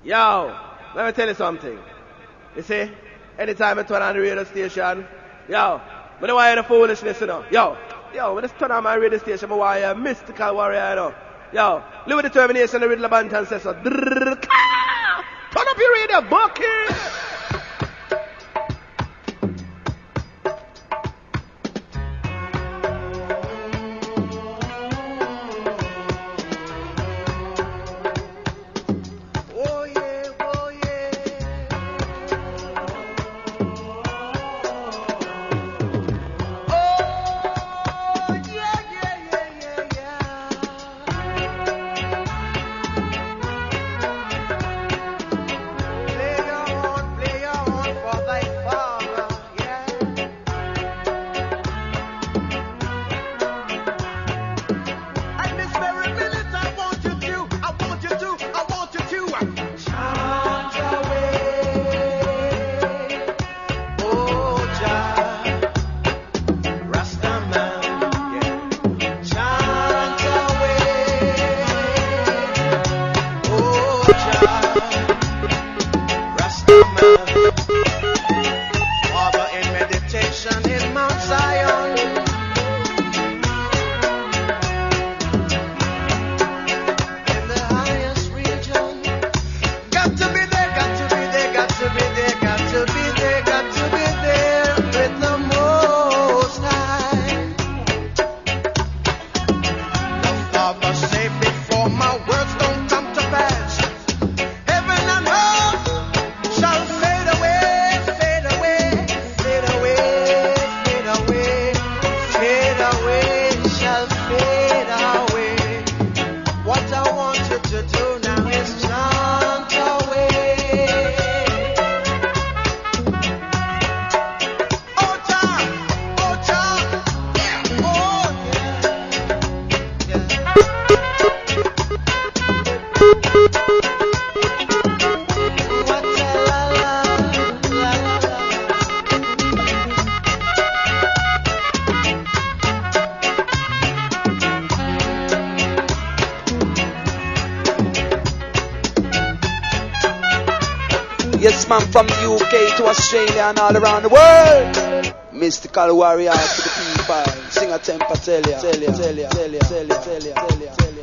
Yo, let me tell you something. You see, anytime I turn on the radio station, yo, I don't want to hear the foolishness, you know. Yo, when I turn on my radio station, I want to hear Mystical Warrior, you know. Yo, live with determination, the Riddle Bantan says so. Turn up your radio, Bucky! Yes, man, from the UK to Australia and all around the world. Mystical Warrior to the people. Sing a temper, tell ya.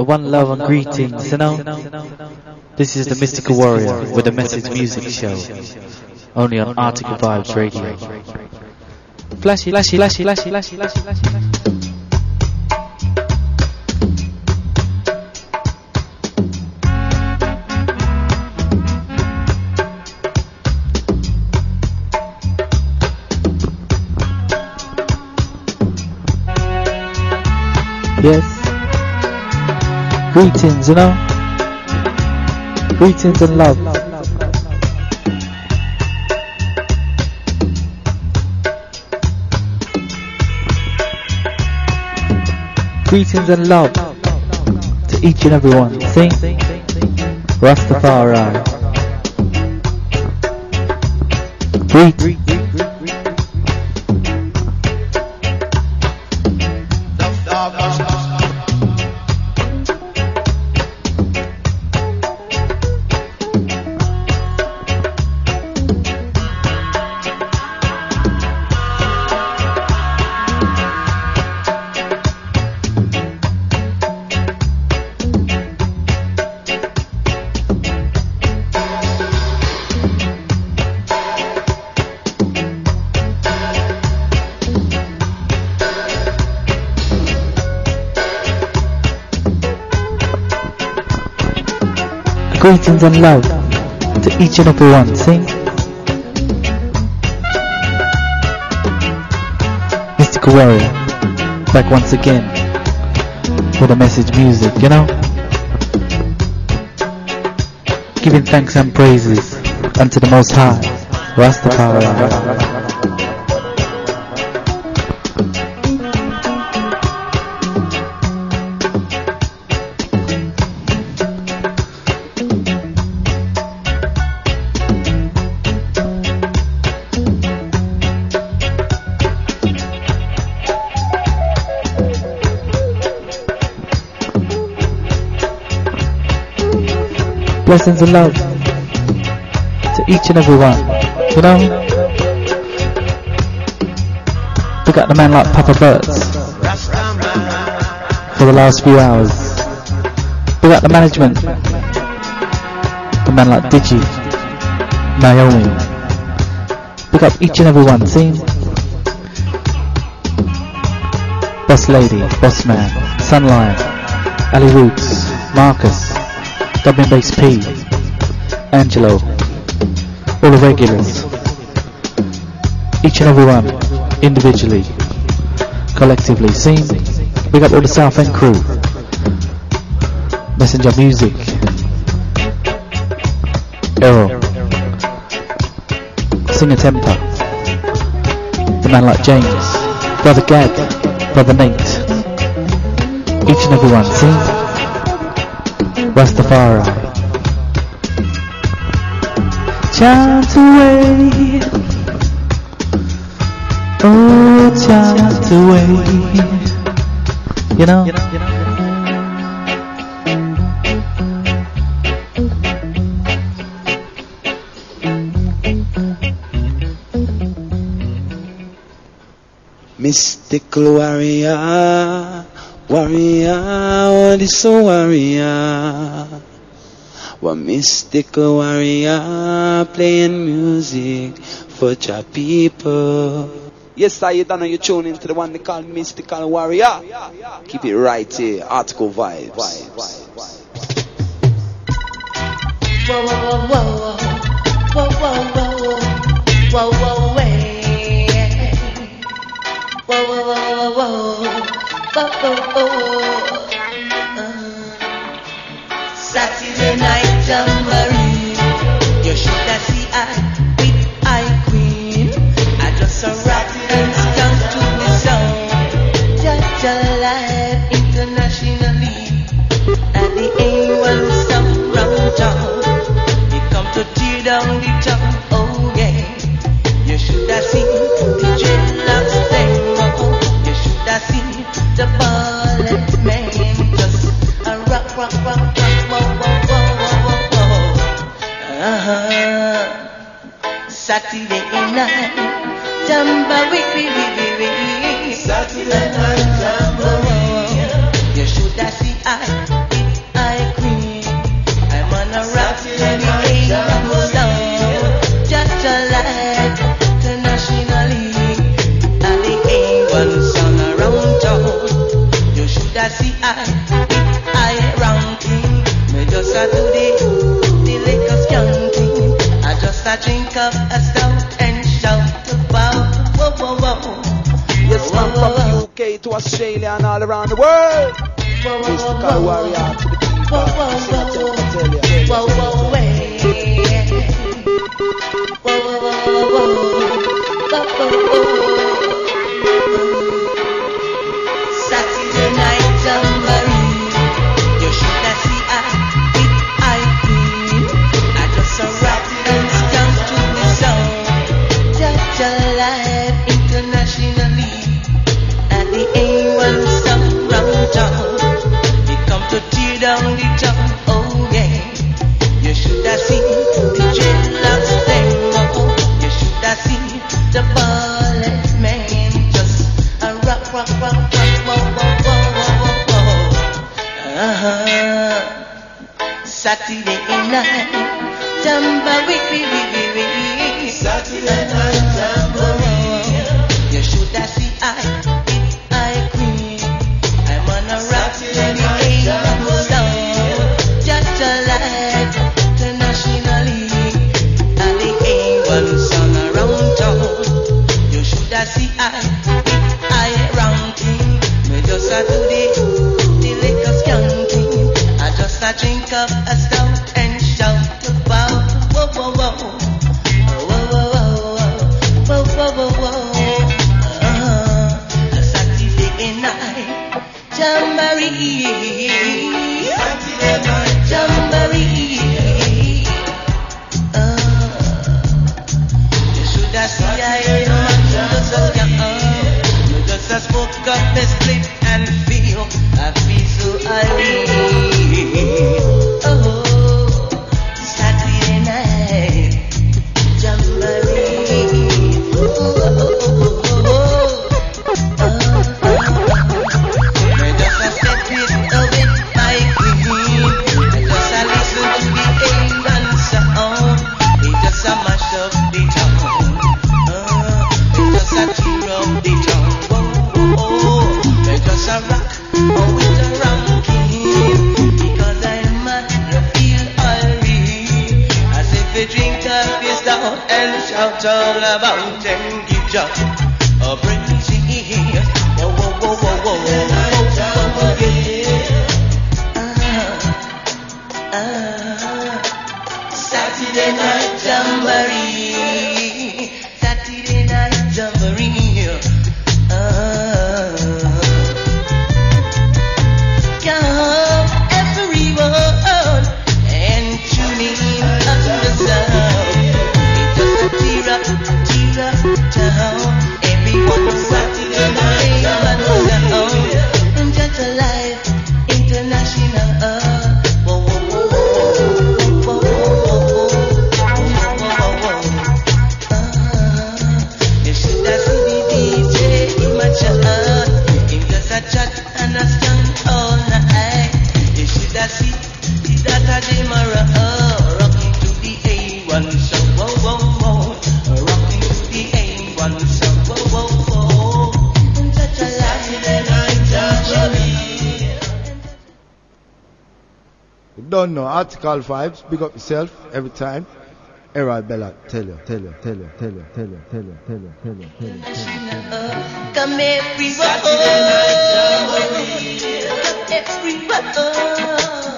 One love and greetings, you know. This is the Mystical Warrior with the Message Music Show, only on Article Vibes Radio. Flashy, flashy, flashy, flashy, flashy, flashy, flashy, flashy. Yes. Greetings, you know. Greetings and love. Greetings and love to each and every one. Sing Rastafari. Greet. Greetings and love to each and every one. Sing Mystical Warrior back once again for the Message Music, you know. Giving thanks and praises unto the Most High Rastafari. Blessings and love to each and every one, you know. We got the man like Papa Burt's for the last few hours. We got the management, the man like Digi, Naomi. Pick up each and every one, see? Boss Lady, Boss Man, Sunlion, Ali Roots, Marcus, Dublin Bass P, Angelo, all the regulars, each and every one, individually, collectively, sing, big up all the South End crew, Messenger Music, Errol, Singer Temper, the man like James, Brother Gad, Brother Nate, each and every one, sing, Rastafari. Chant away, oh chant away, you know. Mystical warrior, warrior, oh this warrior. One mystical warrior playing music for your people. Yes, I don't know you tune into the one they call Mystical Warrior. Keep it right here, Article Vibes. Whoa, whoa, whoa, whoa, whoa, whoa, whoa, whoa, way. Whoa, whoa, whoa, whoa, whoa, whoa. Saturday night jamboree, you should have seen I with I Queen. I just a rap and down to the sound. Just alive internationally at the A1 South round town. You come to tear down the town, oh yeah. You should have seen the dreadlocks them, you should have seen the ballad man. Just a rock, rock, rock, rock. Saturday night, jamboree. Saturday night, jamboree. You should have seen I drink up a stout and shout about whoa, whoa, whoa. Yes, man, from UK to Australia and all around the world. Mystical warrior to the people. Whoa, whoa, way. Whoa, whoa, whoa, whoa, whoa. Saturday night jamboree. You should have seen I queen. I just a rap and skank to the sound. Just alive internationally. At the A1 stop round town. He come to tear down the town. Oh yeah. You should have seen the dreadlocks thing. You should have seen the ballad man. Just a rock, rock, rock, rock, whoa, whoa, whoa, whoa, whoa. Saturday night, jamboree. Saturday night, jamboree. You should have seen I queen. I'm on a rock Saturday night, sound. Just alive internationally. And the A1 song around town. You should have seen I ranking. Me just a do the liquor skanking. I just a drink up a stout and shout about whoa, whoa, whoa. Whoa, whoa, whoa, whoa, whoa, whoa, whoa. Saturday night jamboree. Saturday night jamboree. You should have seen I just a you just a smoke up the split and feel I feel so irate. Oh, Saturday night jamboree. I just a step it with my queen. I just a listen to the A1 sound. It just a mash up the town. It just a tear up the town. It just a rock. Oh, it's a ranking. Because I'm mad, you feel irate. As if you drink up your stout and shout all about and give joy. Oh, bring cheese. Whoa, whoa, whoa, whoa, whoa, Saturday night jamboree. Saturday night jamboree. Come everyone and tune in on the sound. It just a tear up town. Everyone Saturday night sound. And just alive international. Whoa, whoa, whoa, whoa, whoa, whoa, whoa, whoa. You should have seen the DJ in my chat. Him just a chat and a stand all night. You should have seen the Dr. Demara rocking to the A1 song. Whoa, whoa, whoa. Rocking to the A1 song. Whoa, whoa, whoa. And such a Saturday night jamboree. You don't know, Article Vibes, big up yourself every time. Errol Bella, tell you. Come everyone. Saturday night jamboree. Come everyone.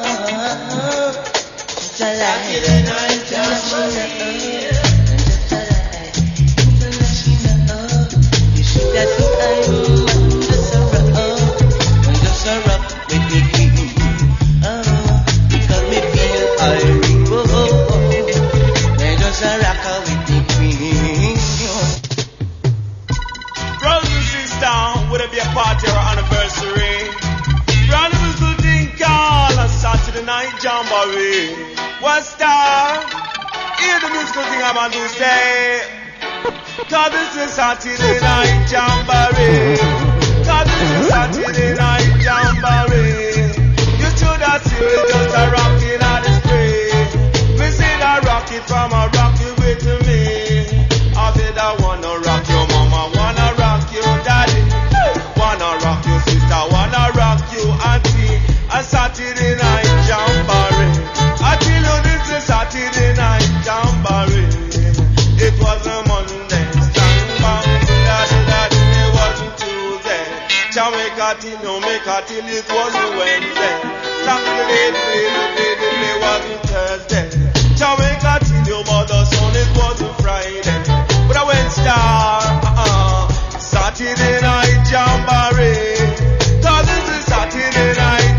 Saturday night jamboree. International. You should have seen I'm just a rock with the king. Because me feel irate. They just a rocker with the queen. Brothers and sisters, would it be a party or anniversary? Round of the thing called a Saturday night jamboree. What's that? Hear the musical thing I'm going to say. Cause this is Saturday night jamboree. Cause this is Saturday night jamboree. You should have seen it just a rockin' on the spray. We see that rocket from a rocket with me. I said I wanna rock your mama, wanna rock you daddy, wanna rock your sister, wanna rock you auntie. A Saturday night jamboree. I tell you this is Saturday night jamboree. make a till it wasn't Wednesday. Saturday wasn't Thursday. Jamaica till your mother's son, it wasn't Friday. But I went star, Saturday night jamboree. Cause this is Saturday night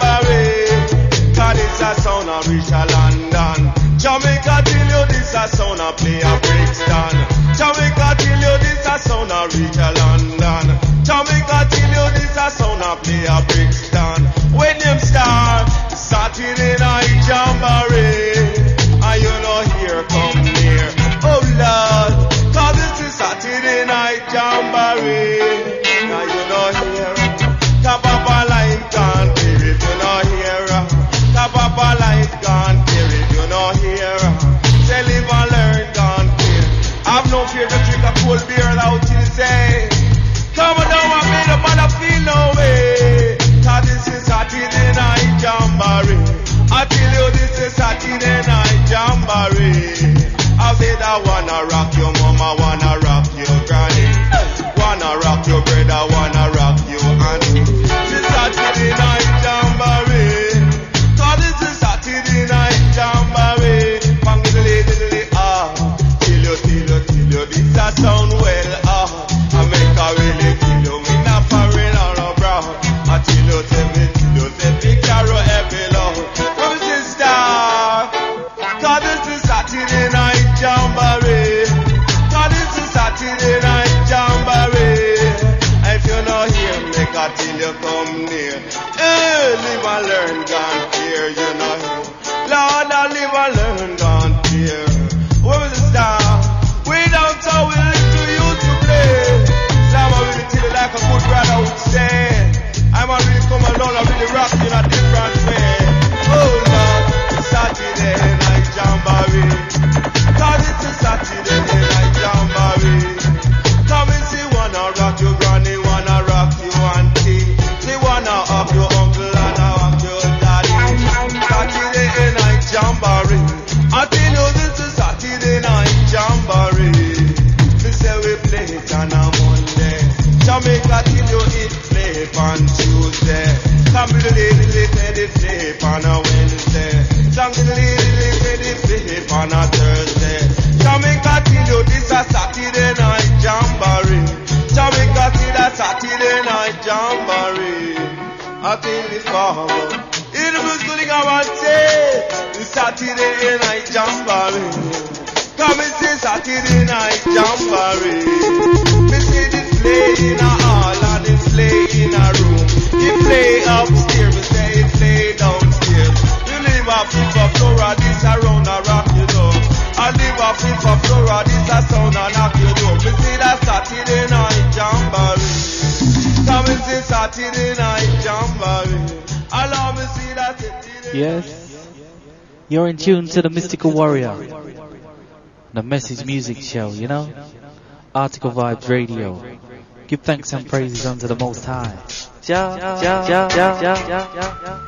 jamboree. Cause it's a sound of Richard London. Jamaica till you this a sound of play a Brixton. Jamaica till you this a sound of Richard London. Jamaica till you this a sound of play a Brixton. When them start Saturday night jamboree, and you know here come near. Oh Lord, cause this is Saturday night jamboree. Now you know here, top of a line can't hear it, you know here. Top of a line can't hear it, you know here. Say live and learn, can't hear. I've no fear to drink a cold beer out till say, come on down and make the mother feel no way. Cause this is Saturday night jamboree. I tell you this is Saturday night jamboree. I said I wanna rock your mama, wanna rock your granny, wanna rock your brother, wanna rock your auntie. This is Saturday night jamboree. Cause this is Saturday night jamboree. Bang diddly till you this a sound well I make a really kill you, me not foreign or abroad. I till you say big carol every love. From sister, cause this is Saturday night jamboree. Cause this is Saturday night jamboree. If you not here, make a till you come near. Live and learn, can't hear, you know here. Lord, I live and learn, can't hear. Where was the star? Way down so we little used to play. Slam I really tell you like a good brother would say. I'm a really come along, I really rock in a different way. Oh Lord, it's Saturday night jamboree. Cause it's a Saturday night jamboree. Come and see, wanna rock your granny, wanna rock your auntie. They wanna up your uncle and up your daddy. Saturday night jamboree. I tell you this is Saturday night jamboree. We say we play it on a Monday. Jamaica till you it play on Tuesday. Come to the lady say they play on a Wednesday. Some to the lady say they play on a Thursday. Jamaica till you this a Saturday night jamboree. Jamaica till that Saturday night jamboree. I think it's forward. In the music I want to say, it's Saturday night jamboree. Come and say Saturday night jamboree. Me see this play in a hall and this play in a room. You play upstairs, me say it play downstairs. You live off for Flora, this around a rock you know. I live off for Flora, this a sound and knock you know. Me see that Saturday night jamboree. Come and say Saturday night jamboree. Allow me see that Saturday. Yes, you're in tune to the Mystical Warrior, the Message Music Show, you know? Article Vibes Radio. Give thanks and praises unto the Most High. Ja, ja, ja, ja, ja, ja, ja.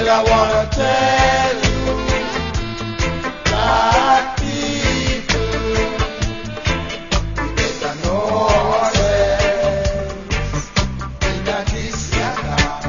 I wanna tell you that people better know ourselves in this time.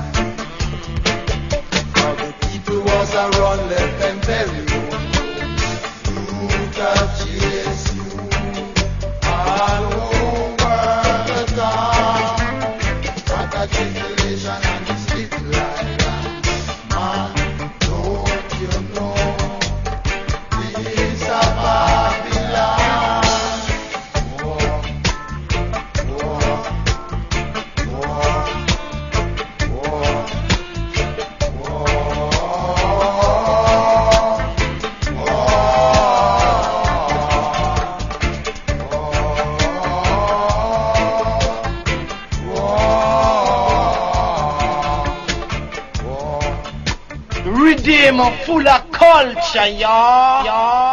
How the people was around left them very low. Youth have chased you all over the town. At a tribulation and it's little like that. Man, don't you know this a Babylon? War, war, war, war, Redeemer full of culture, y'all.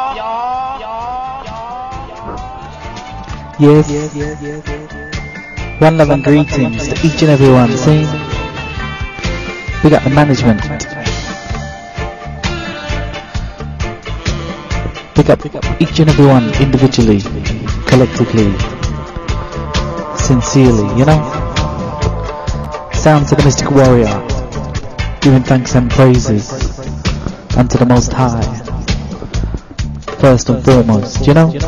Yes. One love and greetings to each and every one. See? We got the management. Pick up each and every one individually, collectively, sincerely, you know? Sounds of the Mystic Warrior, giving thanks and praises unto the Most High, first and foremost, you know?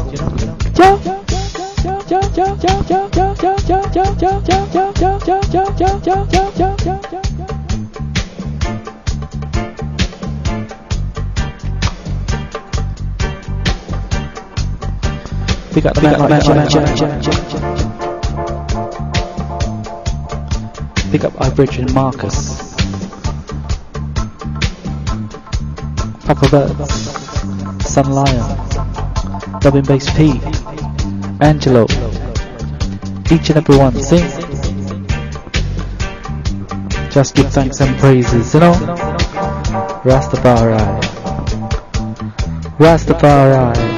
We got the Pick up Ibridge and Marcus, Papa Birds, Sun Lion, Dubbing Bass P, Angelo, each and every one, see? Just give thanks and praises, you know? Rastafari, Rastafari.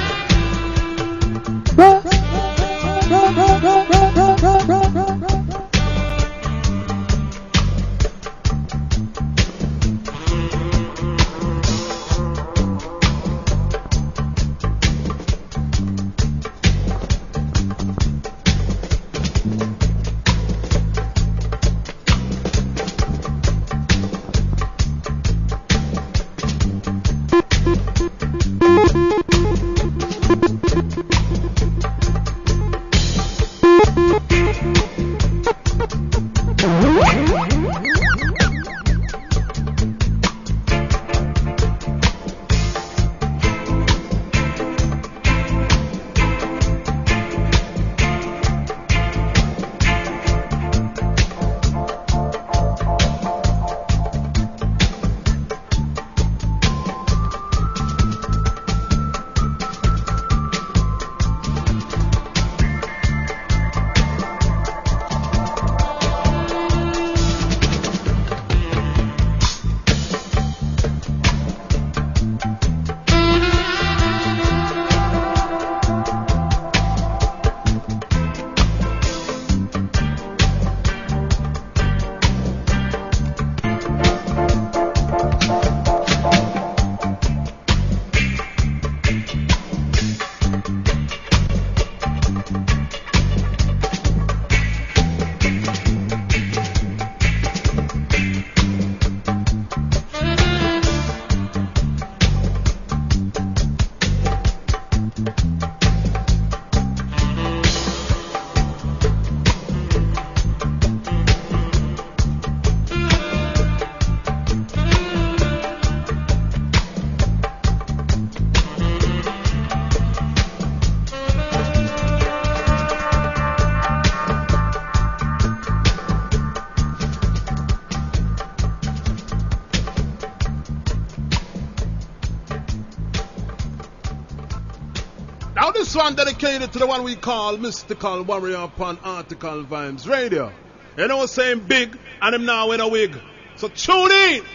This one dedicated to the one we call Mystical Warrior upon Article Vibes Radio. You know, saying big and him now in a wig. So tune in.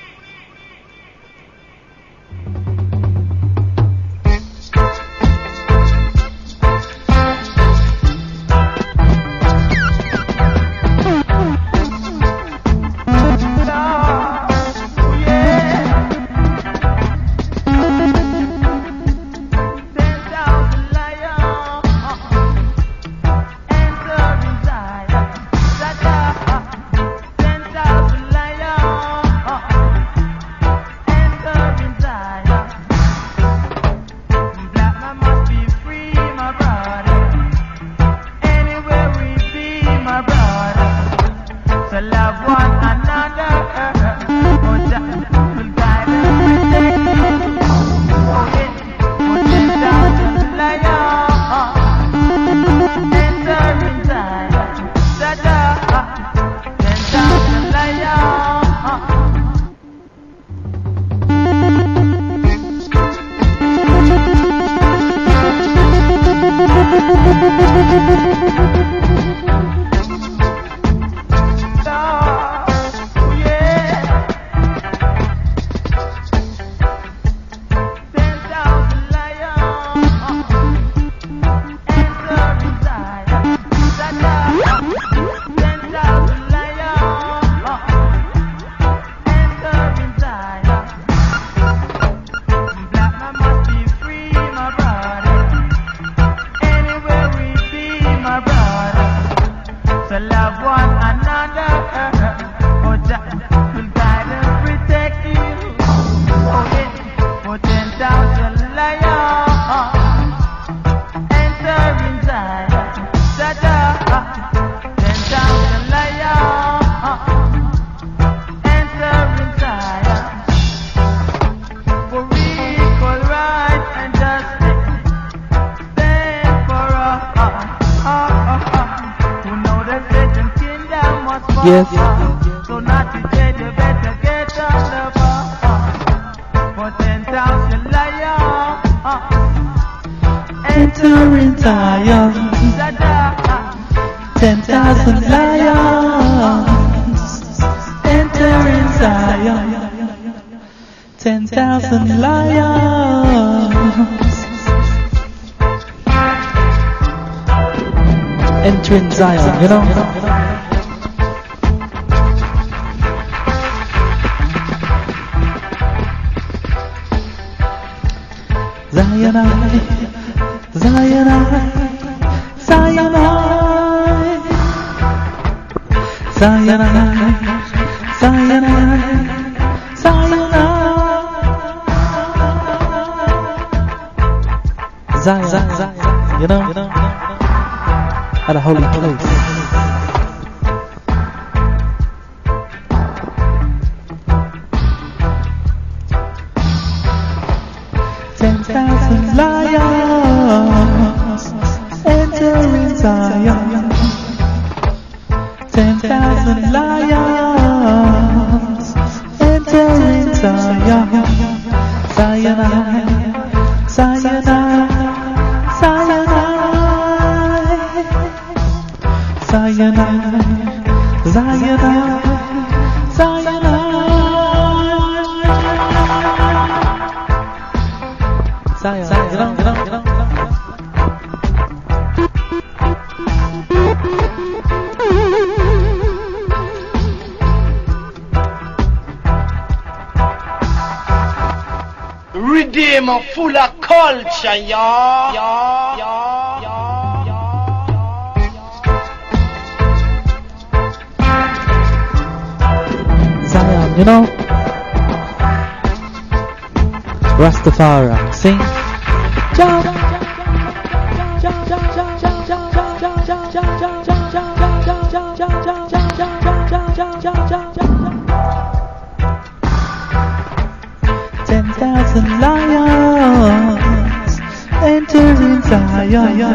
Yeah. love one another. Oh, Jah will guide and protect you. Oh, yeah. Oh, 10,000 lions enter in Zion. Jah, 10,000 Yes. So not today, you better get on the bar. For 10,000 lions enter in Zion. 10,000 lions enter in Zion. 10,000 lions enter in Zion, you know. Zionite, Zionite, Zionite, Zionite, Zionite, Zionite, Zion, you know, at a holy place. Lions enter in Zion. 10,000 lions enter in Zion. Zionite, Zionite, Zionite, Zionite, Zionite, Zion, Zion, you know. Redeemer full of culture, y'all. Zion, you know. Rastafari, sing. Lions enter in Zion.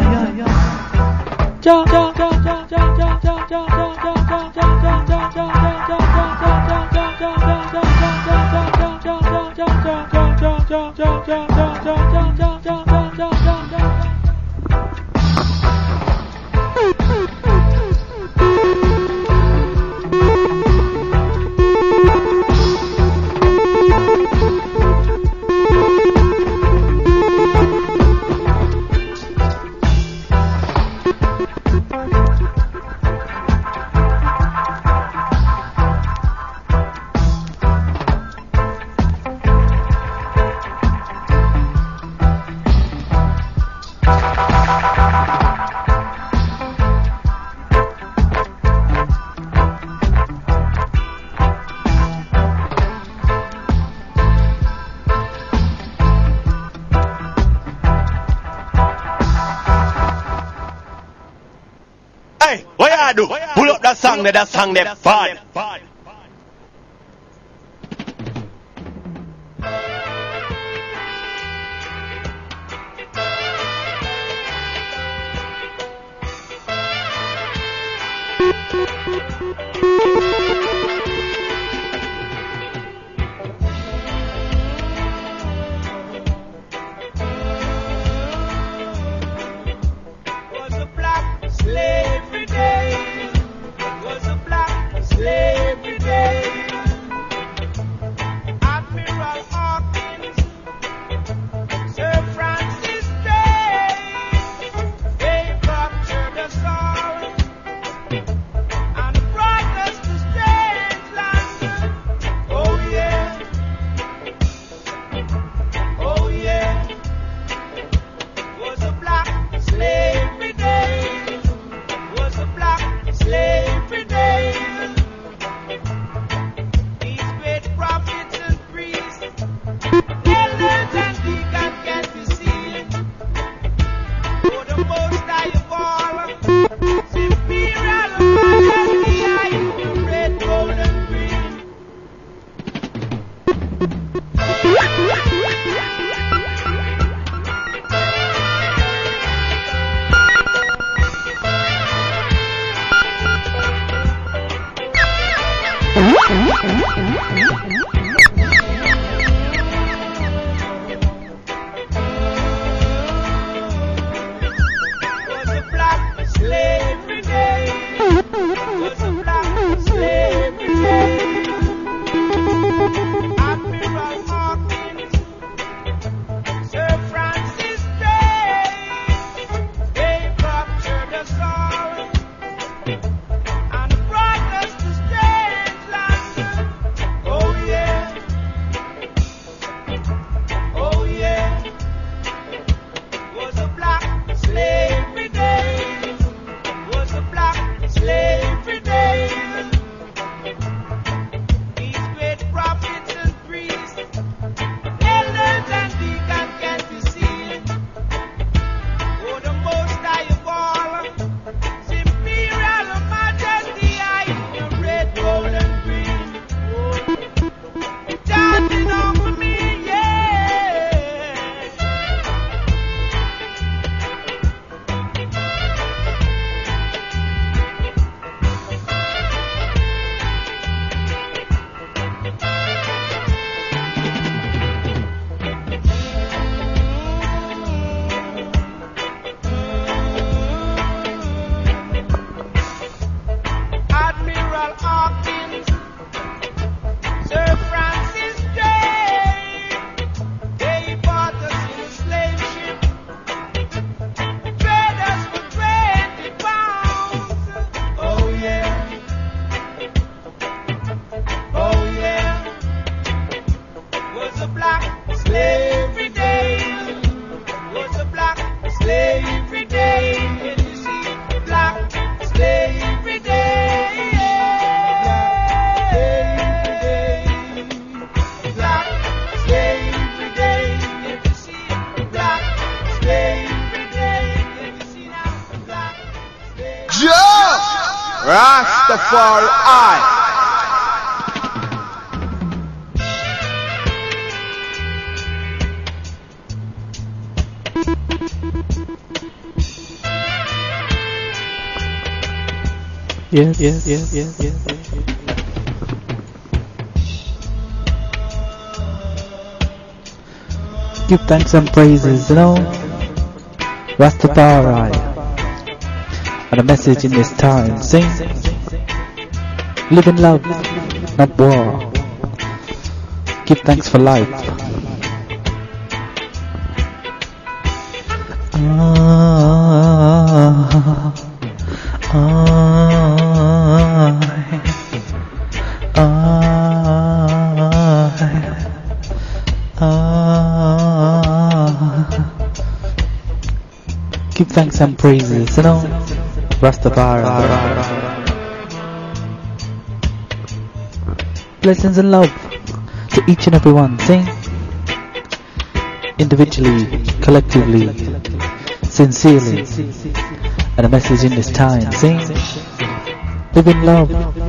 Hey, what you do? Pull up that song there, bad. Was a black slavery day. Was a black slavery day. Admiral Hawkins, Sir Francis Drake, they captured us all and brought us to strange lands. Oh yeah, oh yeah. Was a black slavery day. Was a black slavery day. These great prophets and priests, elders and deacons can be seen. For the most high of all, imperial majesty, I the red, gold, and green. Was a black slavery day. Was a black slavery day. Admiral Hawkins, Sir Francis Drake, they captured us all and brought us to strange lands. Oh yeah, oh yeah. Was a black slavery day. Was a black slavery day. These great prophets and priests, elders and deacons can be seen. For the most high of all, imperial majesty, I the red, gold, and green. Oh, dancing over me, yeah. Admiral Hawkins, Sir Francis Drake, they bought us in a slave ship, trade us for 20 pounds. Oh yeah, oh yeah. Was a black slavery day. Was a black slavery day. And you see, black slavery day. Black slavery day. And you see, black slavery day. And you see now, black slavery day. Rastafari. Yes. Give thanks and praises, Rastafari. And a message in this time, sing. Live in love, not war. Give thanks for life. Give thanks and praises, Rastafari. Blessings and love to each and every one, sing. Individually, collectively, sincerely, And a message in this time, sing. Live in love.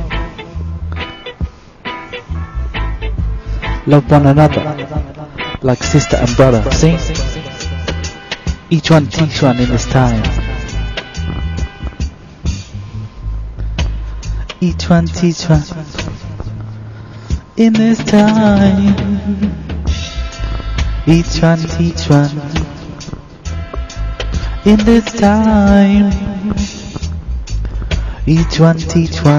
Love one another, like sister and brother, sing. Each one teach one in this time. Each one teach one in this time. Each one teach one in this time. Each one teach one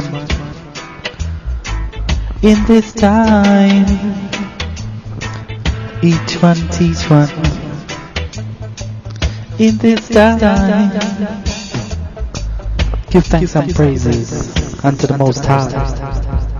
in this time. Each one teach one in this time. Give thanks and praises unto the Most High.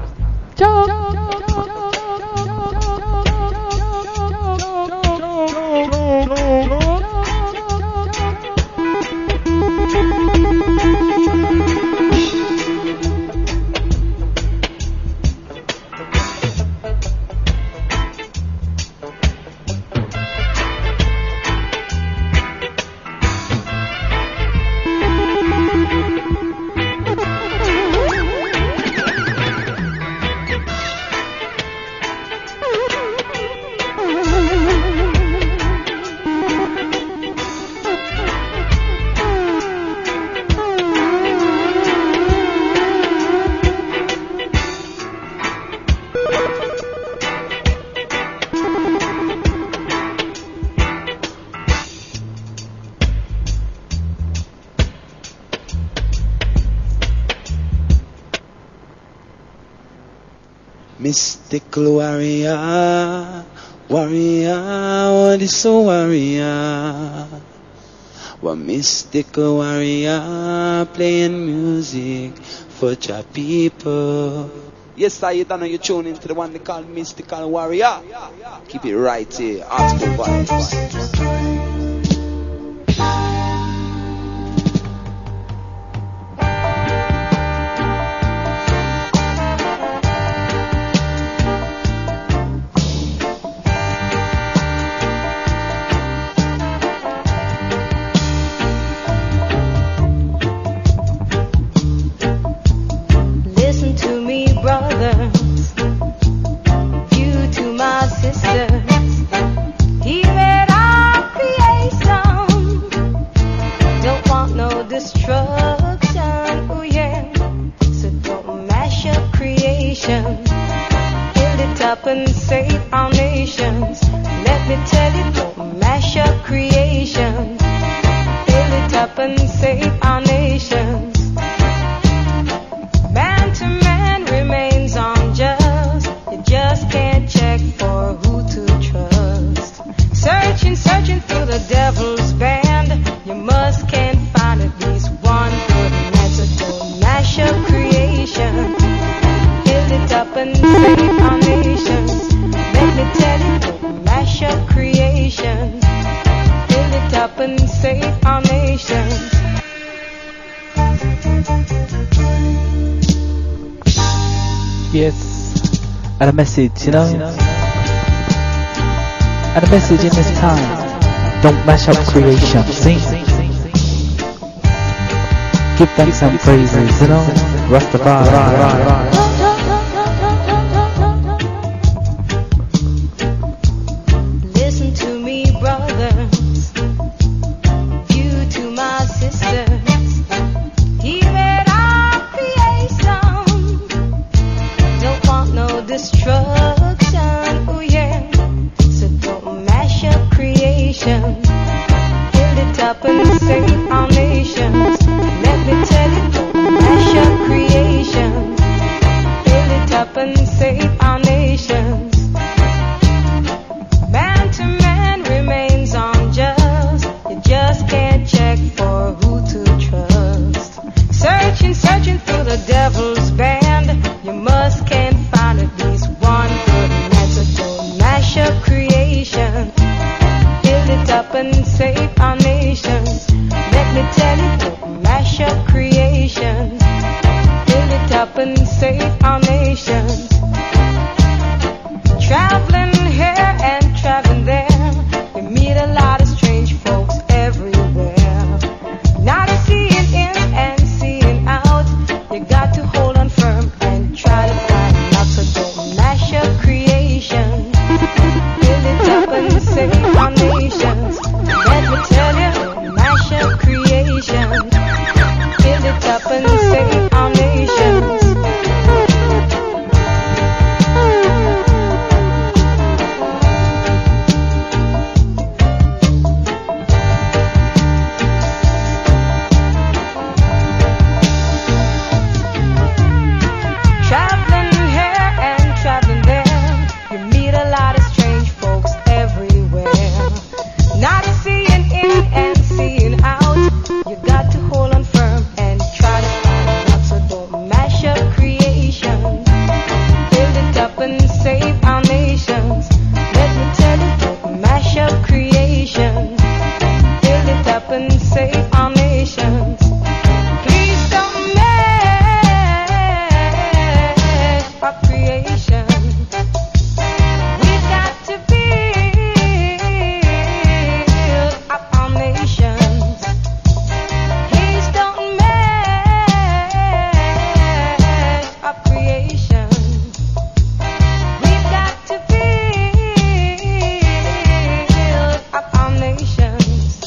Mystical warrior, warrior, what is so warrior? One mystical warrior playing music for your people. Yes, I don't know you tune into the one they call Mystical Warrior. Keep it right here, Article Vibes. And a message, you know, and a message in this time. Don't mash up creation, sing. Give thanks and praises, you know, Rastafari. save our nations. Traveling here and traveling there, you meet a lot of strange folks everywhere. Not seeing in and seeing out, you got to hold on firm and try to find out. So don't mash up creation, build it up and save our nations. Let me tell you, don't mash up creation, build it up and save our nations. Please don't mash up creation. We've got to build up our nations. Please don't mash up creation. We've got to build up our nations.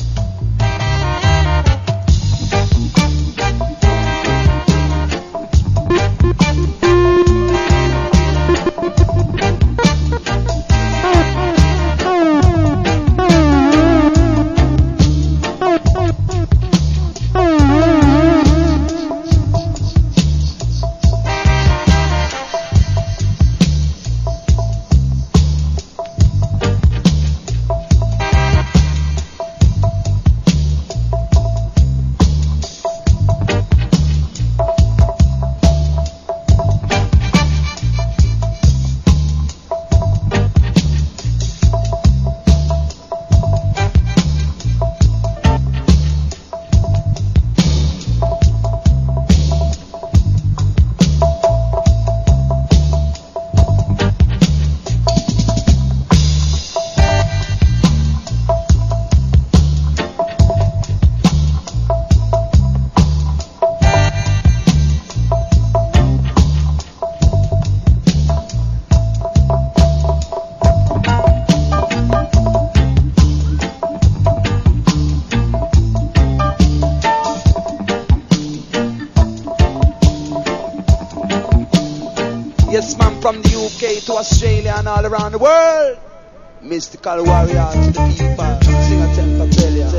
Yes, man, from the UK to Australia and all around the world. Mystical warrior to the people. Sing a temper, tell ya.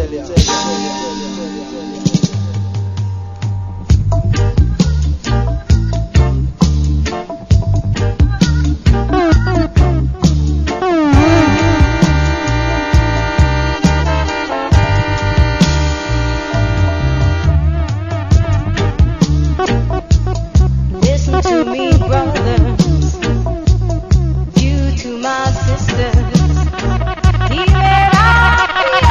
Listen to me, brothers, you to my sisters. He made our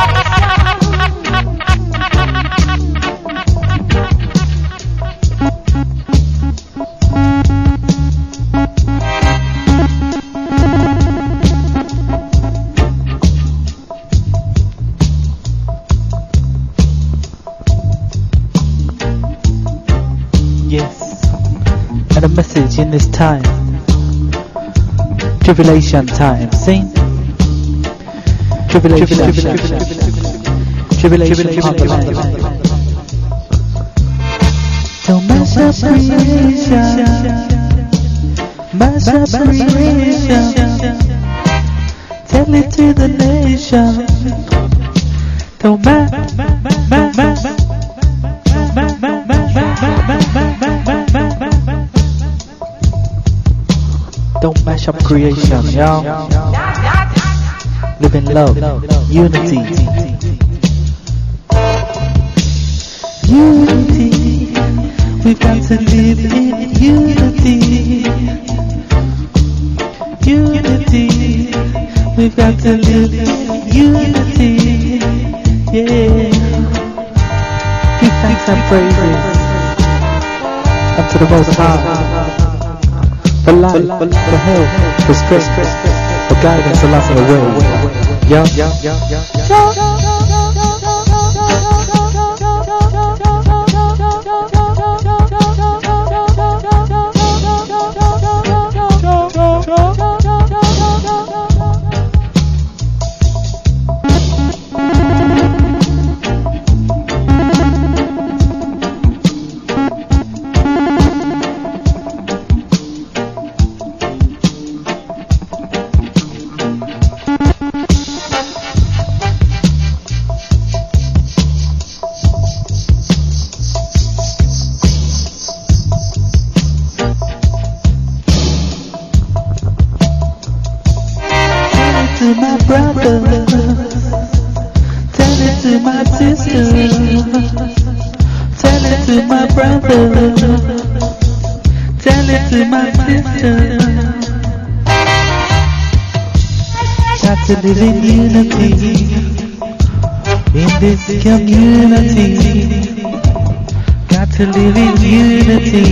Yes, and a message in this time, tribulation time, sing. Tribulation on the line. Don't mess up creation, mess up creation. Tell it to the nation. Don't Don't mash up creation, y'all. Live in love, unity. Unity, we've got to live in unity. Unity, we've got to live in unity. Yeah. Give thanks and praises unto the Most High. For life, for health, for strength, for guidance along the way. Yeah. Tell it to my sister. Got to live in unity in this community. Got to live in unity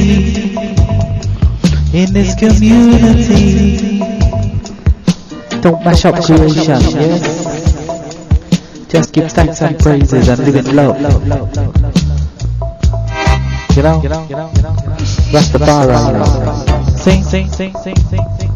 in this community. Don't mash up creation, yes. Just give thanks and praises and live in love. You know? Rastafari. Sing, sing, sing, sing, sing, sing.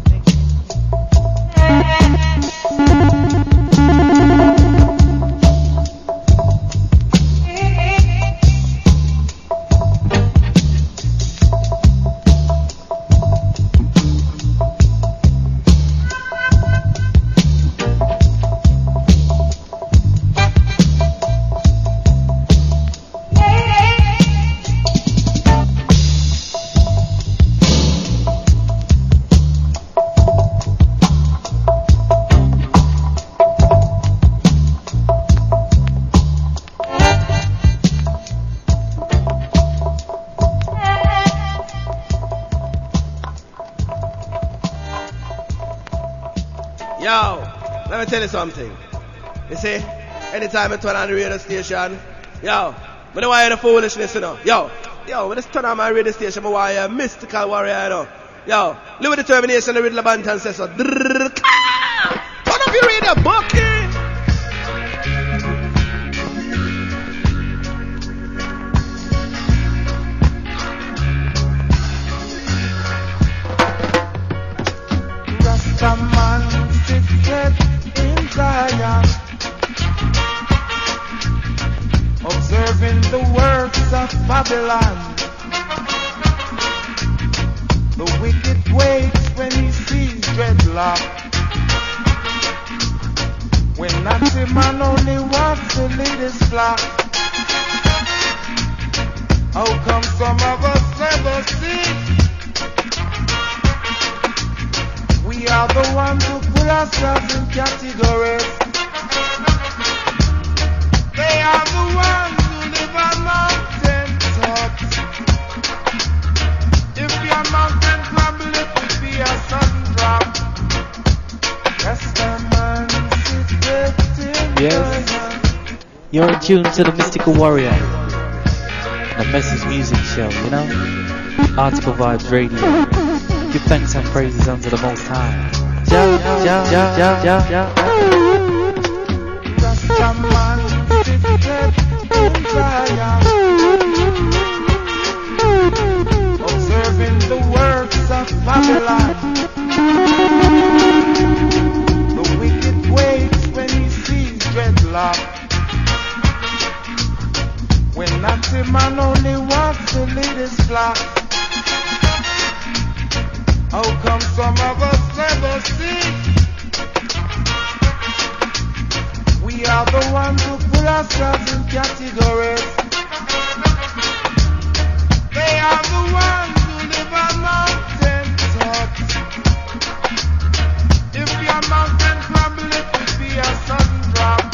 Tell you something. You see, anytime I turn on the radio station, I don't want to hear the foolishness, you know. When I turn on my radio station, I want to hear Mystical Warrior, you know. Live with determination, the riddle of Bantan says so. Turn up your radio, Bucky! Rastaman seated in Zion, observing the works of Babylon. The wicked waits when he sees dreadlock. When naughty man only wants to lead his flock. How come some of us never see? We are the ones who put ourselves in categories. They are the ones who live on mountain tops. If your mountain crumble, it will be a sudden drop. Rastaman seated in Yes. You're in tune to the Mystical Warrior, the Message Music Show, you know? Article Vibes Radio. Give thanks and praises unto the Most High. Rastaman seated in Zion, observing the works of Babylon. The wicked waits when he sees dreadlock. When naughty man only wants to lead his flock. How come some of us never see? We are the ones who put ourselves in categories. They are the ones who live on mountain tops. If your mountain crumble, it will be a sudden drop.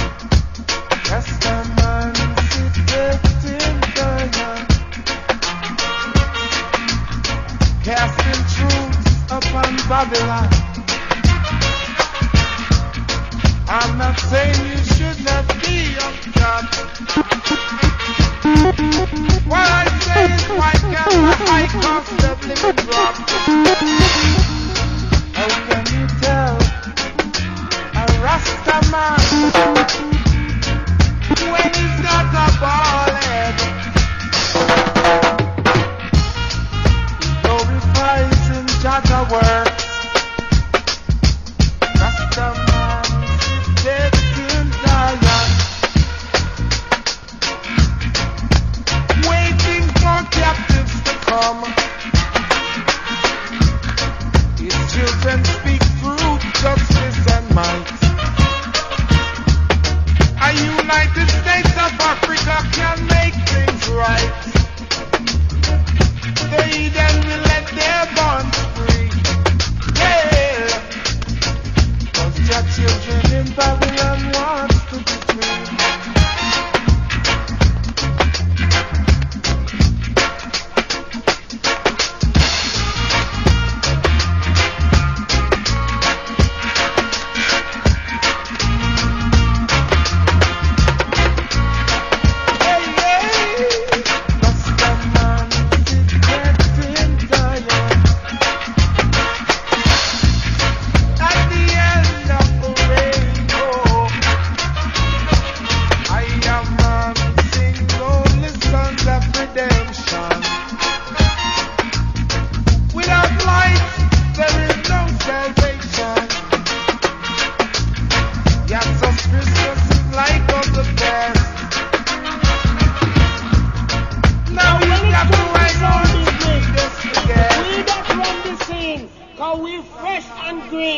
Rastaman seated in Zion, casting truths upon Babylon. I'm not saying you should not be on top. What I say is, why can't the high cost of living drop? How can you tell a Rastaman when he's not a ballhead? Glorifies in Jaja works. Rastaman seated in Zion, waiting for captives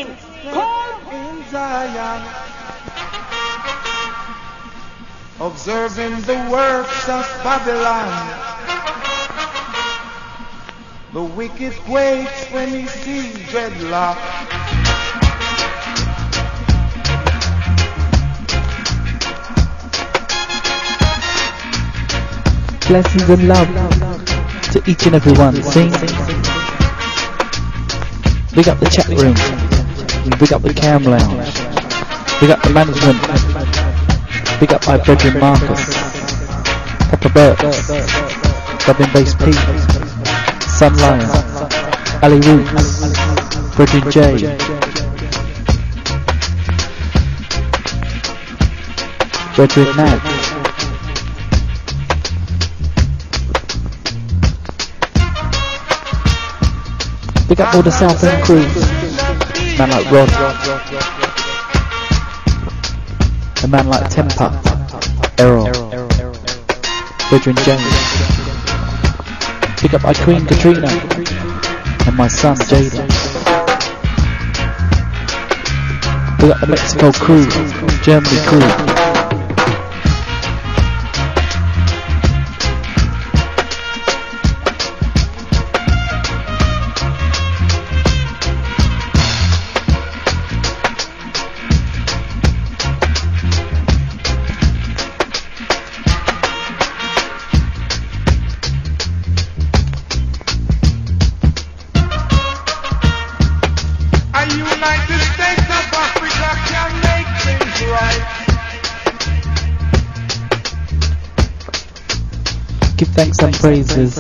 Queen. in Zion, observing the works of Babylon. The wicked quakes when he sees dreadlock. Blessings and love to each and every one. Sing. Big up the chat room. Big up the cam lounge. Big up the management. Big up my brethren Marcus, Papa Burks, Dubbing Bass P, Sun Lion, Ali Roots, Brethren J, Brethren Nag, big up all the South End crew, man like Rod, a man like Temper, Errol, Brethren James, pick up my Queen Katrina, and my son Jaden. Pick up the Mexico crew, Germany crew. Thanks and praises.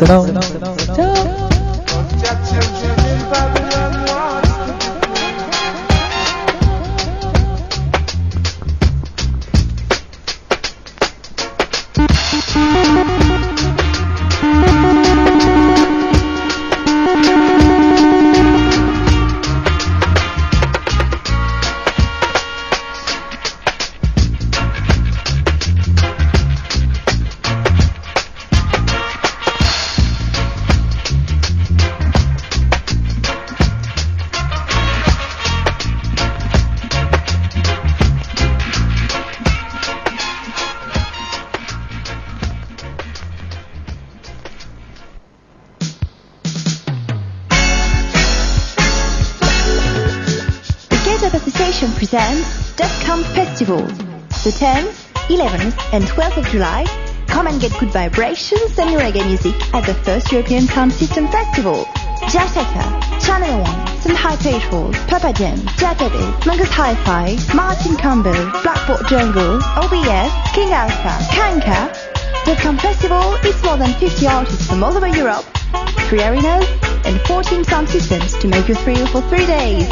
Presents .com Festival. The 10th, 11th and 12th of July, come and get good vibrations and reggae music at the first European Sound System Festival. Jashaka, Channel One, Sun High Patrol, Papa Jam, Jackabe, Mungus Hi-Fi, Martin Campbell, Blackboard Jungle, OBS, King Alpha, Kanka. .com Festival is more than 50 artists from all over Europe, 3 arenas and 14 sound systems to make you thrill for 3 days.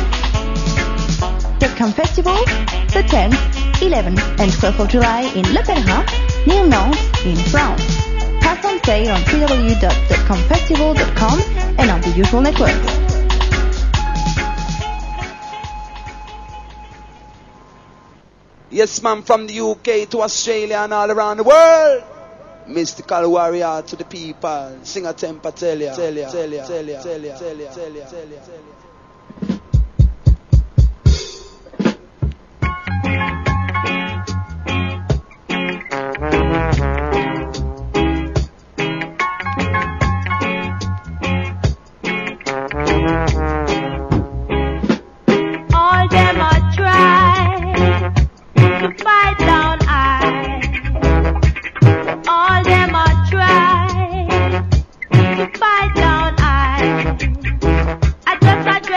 .com Festival, the 10th, 11th and 12th of July in Le Pèlerin, near Nantes, in France. Pass on sale on www.comfestival.com and on the usual networks. Yes, man, from the UK to Australia and all around the world. Mystical warrior to the people. Singer Temper, tell ya. All them a try to fight down I. All them a try to fight down I. I just a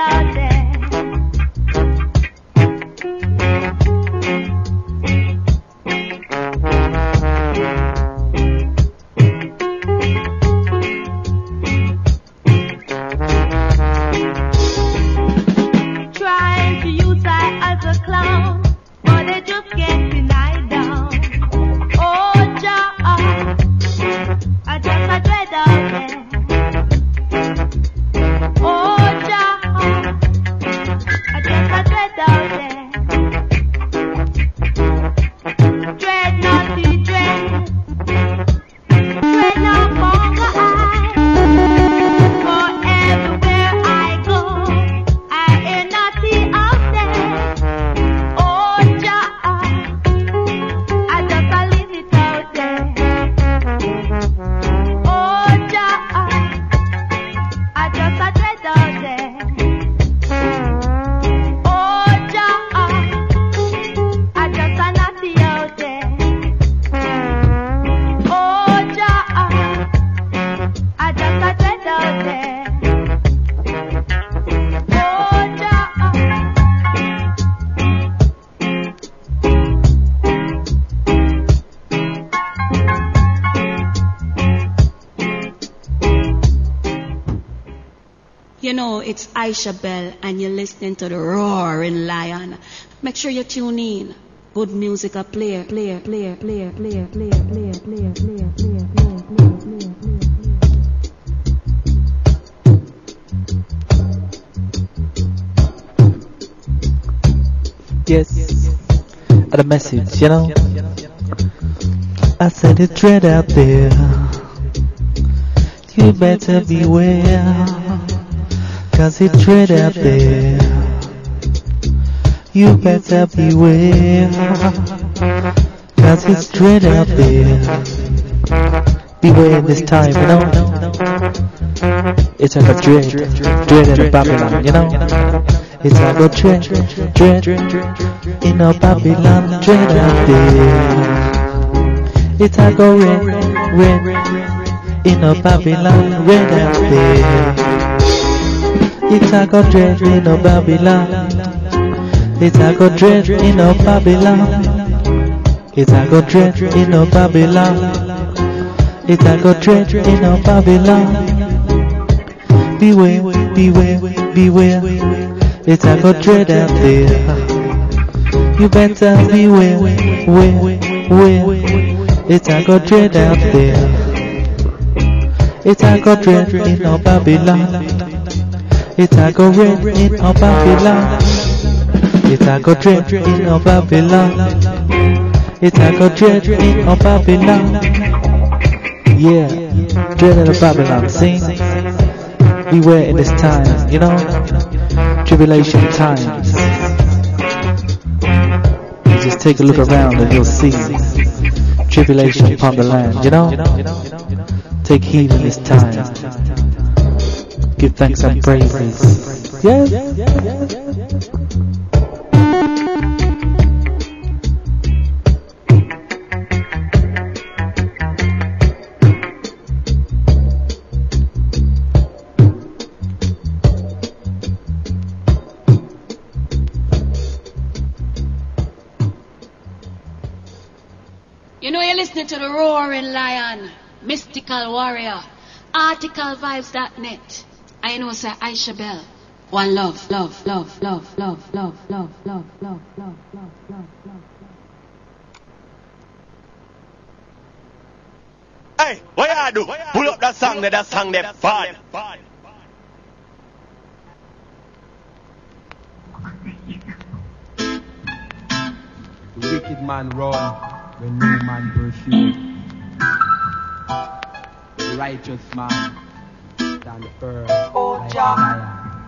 out there. Trying to use I as a clown, but they just can't deny down. Oh, Jah, I just a dread out there. Oh, Jah, I just a dread out there. Dread naughty dread, dread no longer I. For everywhere I go, I hear naughty out there. Oh, Jah, I just a leave it out there. Oh, Jah, I just a dread out there. Oh, Jah, I just a naughty out there. Oh, Jah, I just a dread out there. Oh, Jah. You know, it's Aisha Bell, and you're listening to the Roaring Lion. Make sure you tune in. Good music a player. Yes, and a message, you know. I said it dread out there. You better beware, 'cause it's dread out there. You better beware, 'cause it's dread out there. Beware this time, you know. It's like a dread in a Babylon, you know. It's like a dread in a Babylon, dread out there. It's like a red in a Babylon, red out there. It's like a dread in a Babylon. It's like a dread in a Babylon. It's like a dread in a Babylon. It's like a dread in a Babylon. Beware, beware, beware. It's like a dread out there. You better beware, where. It's like a dread out there. It's like a dread in a Babylon. It's like a red in a Babylon. It's like a dread in a Babylon. It's like a dread in a Babylon. Yeah, dread in a Babylon. See? Beware in this time, you know? Tribulation times. You just take a look around and you'll see tribulation upon the land, you know? Take heed in this time. Give thanks and praises. Yes. You know you're listening to the Roaring Lion, Mystical Warrior, ArticleVibes.net. I know say Aisha Bell. One love. Hey, what you do? Pull up that song that bad. The wicked man run when no man pursue. The righteous man stand firm like a lion.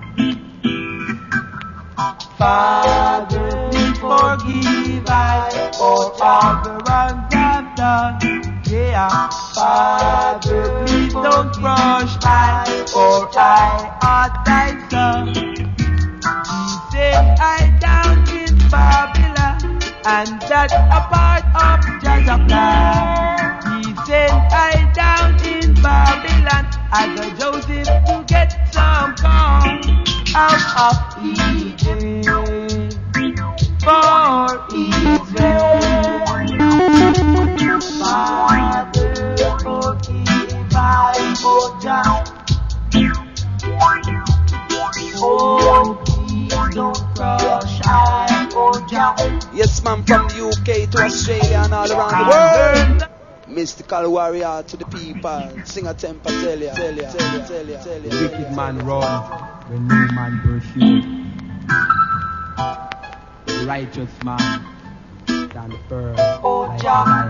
Father, forgive I for all the wrongs I've done. Yeah, Father, please don't crush I, for I are thy son. He said I down in Babylon, and that's a part of Jah's plan. He said I down in Babylon, as a Joseph to get some corn. out of Egypt for Israel. Father, forgive I, oh Jah. Oh, please don't crush I, oh Jah. Yes, man, from the UK to Australia and all around the world. Mystical warrior to the people. Sing a temper, tell ya. The wicked man run when no man pursue. The righteous man stand firm like a lion.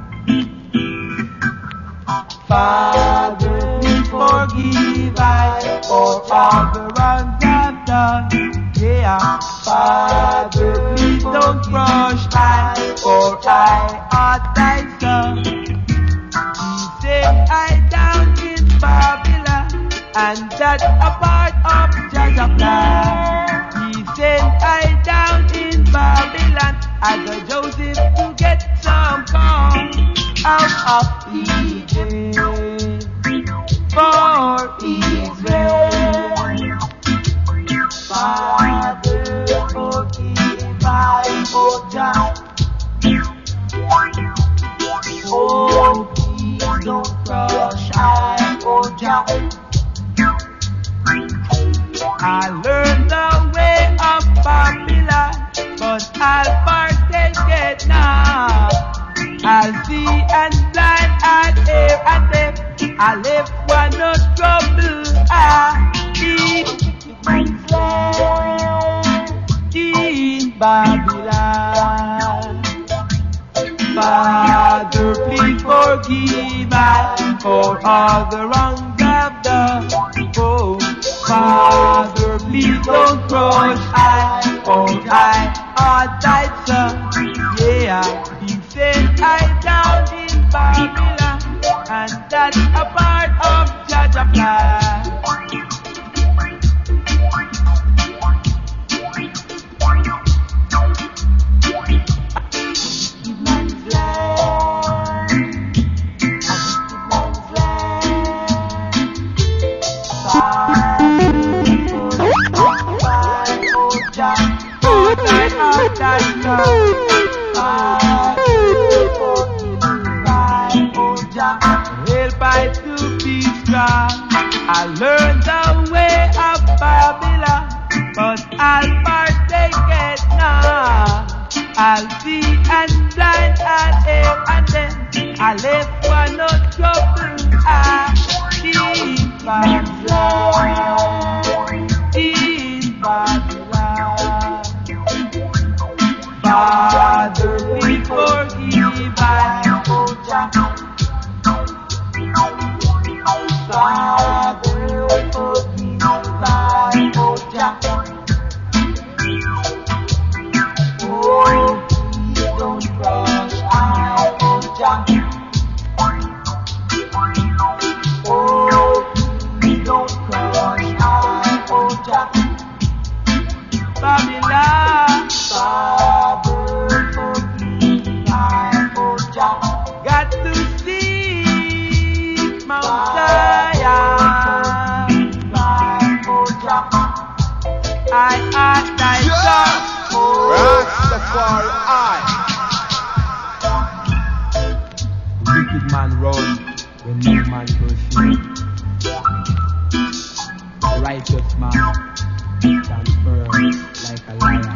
Father, please forgive I for all the wrongs I've done. Yeah, Father, please don't crush I, for I are thy son. He said I down in Babylon, and that's a part of Jah's plan. He said I down in Babylon, as a Joseph to get some corn out of Egypt for Israel. Father, forgive I, oh Jah. Oh, please don't crush I, oh Jah. I learned the way of Babylon, but I'll partake it now. I'll see and blind and hear and deaf. I live one no trouble. In Babylon. Father, please forgive I for all the wrongs I've done. Oh, Father, please don't crush I, for I are thy son. Yeah, he said I down in Babylon, and that's a part of Jah's plan. Help I to be strong. I learned the way of Babylon, but I'll partake it now. I'll see and blind and hear and then I live for no trouble. In Babylon. Father, please forgive I, oh Jah. Father, forgive I, oh Jah. Oh, please don't crush I, oh Jah. Oh, please don't crush I, oh Jah. Babylon, Father, forgive I, oh Jah. Got to see Mount Zion, oh Jah. I ask thy son, Rastafari. The wicked man run when no man pursue. The righteous man stand firm like a lion.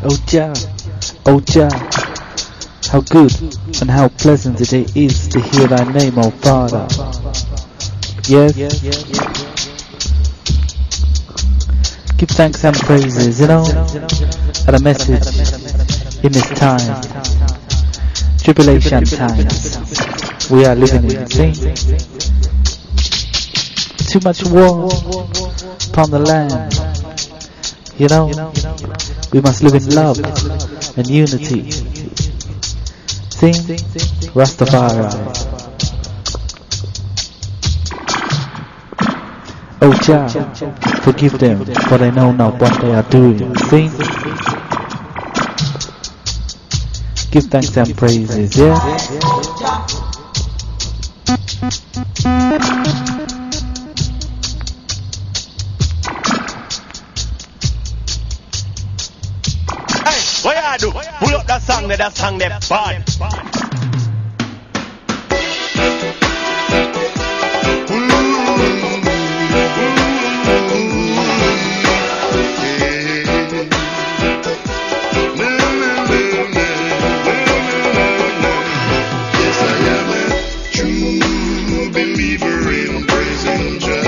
Oh Jah, oh Jah, how good and how pleasant it is to hear thy name, O Father. Yes, give thanks and praises, you know, at a message in this time, tribulation times we are living in, see? Too much war upon the land, you know, we must live in love and unity. Sing Rastafari. Oh Jah, forgive them, for they know not what they are doing. Sing. Give thanks and praises, yeah? What you do? Pull up that song there bad. Yes, I am a true believer in praising Jah.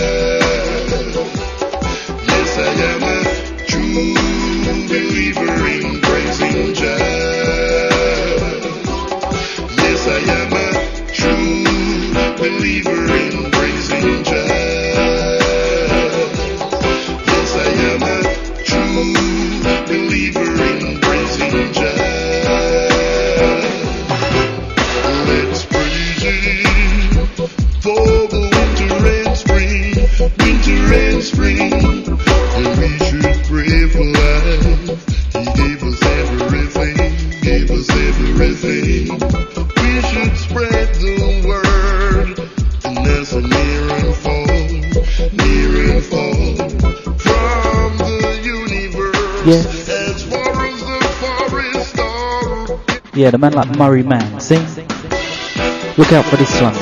Yes, I am a true believer in praising Jah. Yes, I am a true believer in praising Jah. Yes, I am a true believer in praising Jah. Let's praise Him for the winter and spring, and we should pray for life. He gave us everything, We should spread the word, and there's a near and fall from the universe. Yes. As far as the forest star. Yeah, the man like Murray Man, sing. Look out for this one.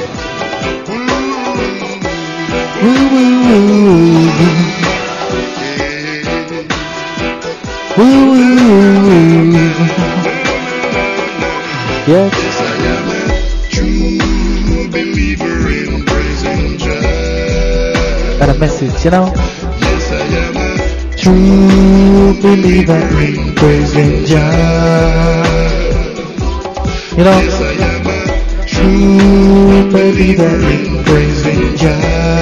Woo, woo, woo. Woo, woo, woo. Yes. Yes, I am a true believer in praising Jah. Got a message, you know? Yes, I am a True believer in praising Jah. You know? Yes, I am a True believer in praising Jah.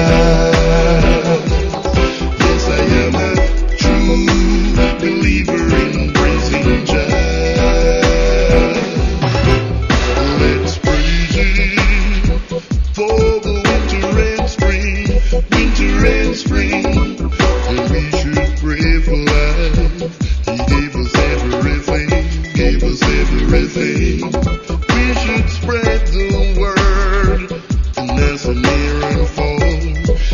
Yes, I am a true believer in praising Jah. Let's praise Him for the winter and spring, and we should pray for life. He gave us everything, We should spread the word, and there's a near and fall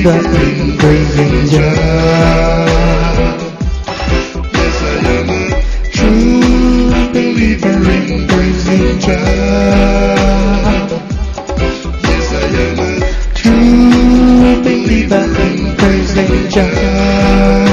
believer in praising Jah. Yes, I am a true believer in praising Jah. Yes, I am a True believer in praising Jah.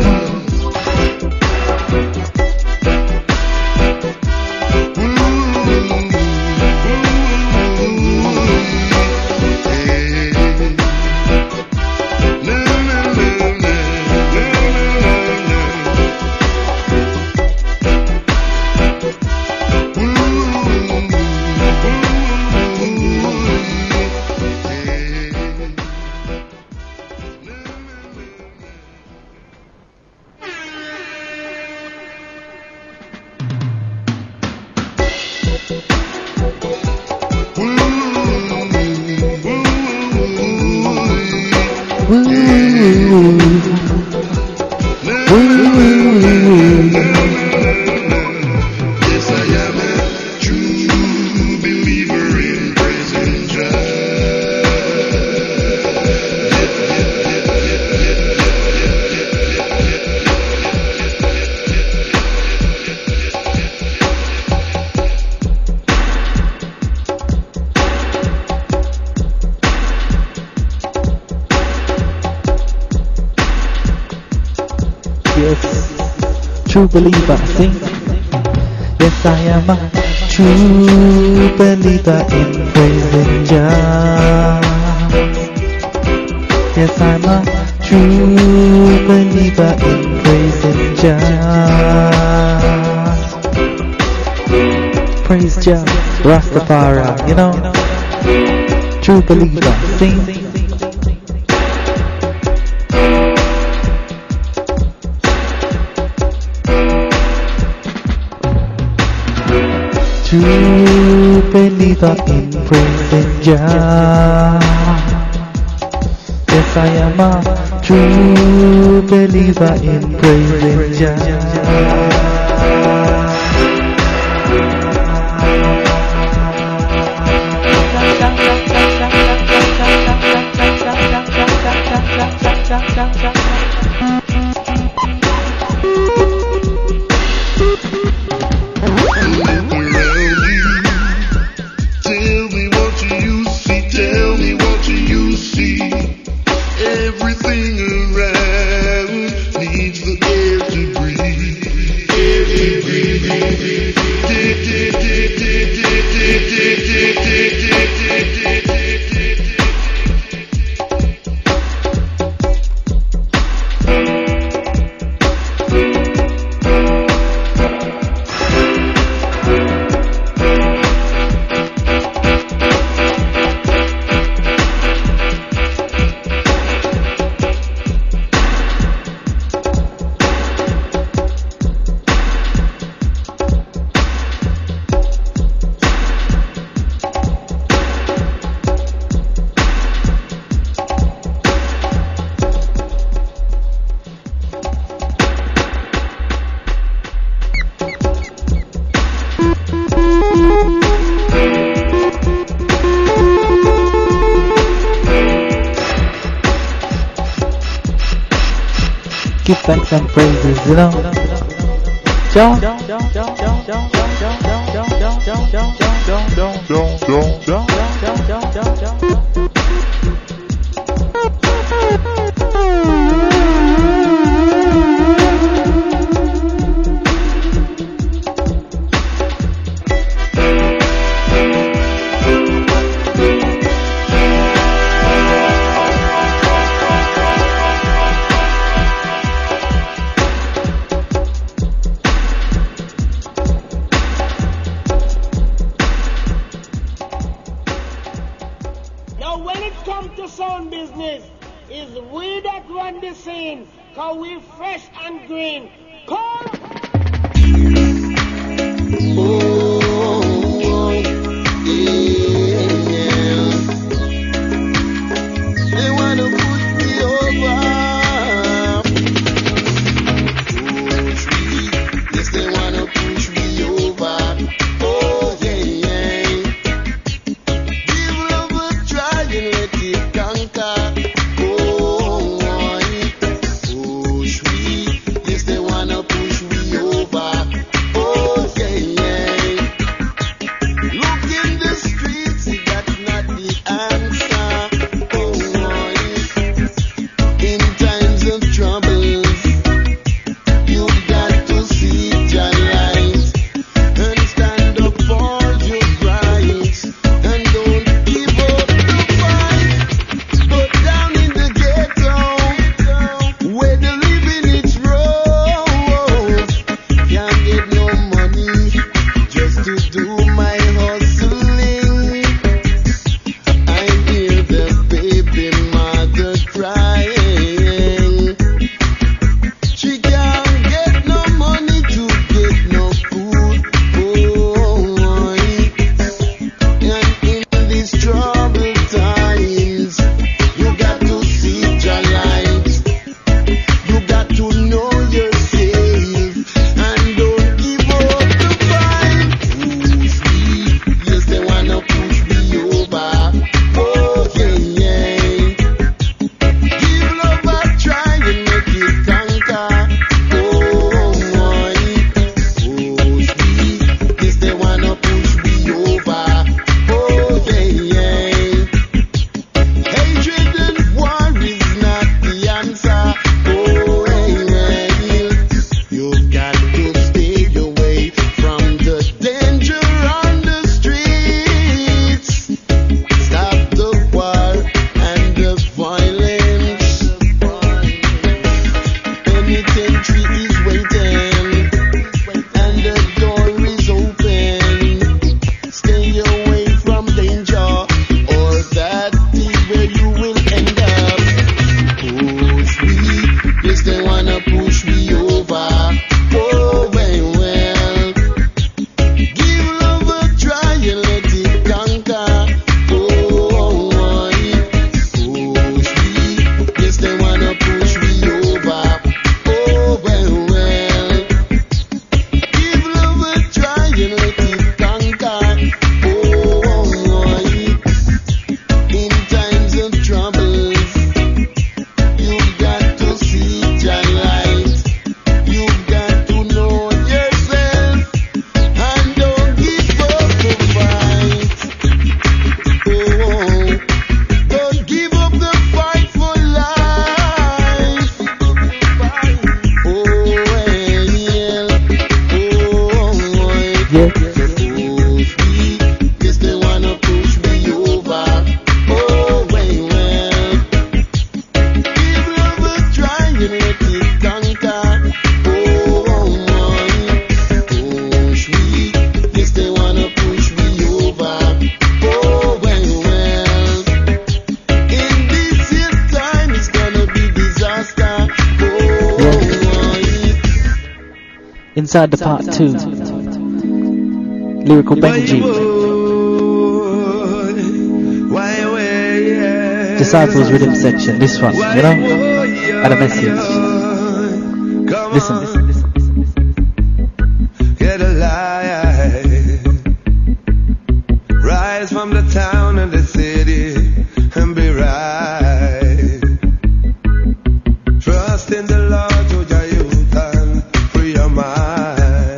Yes, I am a true believer in praising Jah. Yes, true believer, sing. Yes, I am a true believer in praising Jah. Yes, I'm a true believer in praising Jah. Praise Jah, Rastafari, you know. True believer, sing. True believer in praising Jah. Yes, I am a true believer in praising Jah. Tell me what you see, tell me what you see. Everything around needs the air to breathe. Air to breathe. Give thanks and praises, you know. Jah. Now when it comes to sound business, it's we that run the scene, cause we fresh and green. Come! They wanna push me over. Push me. Yes, they wanna push me over. Oh, yeah. Give love a try and let it conquer. Oh, Inside the part 2, Lyrical Benji, Disciples Rhythm section, this one, you know, and a message. Listen. Get alive. Rise from the town and the city and be right. Trust in the Lord to your youth and free your mind.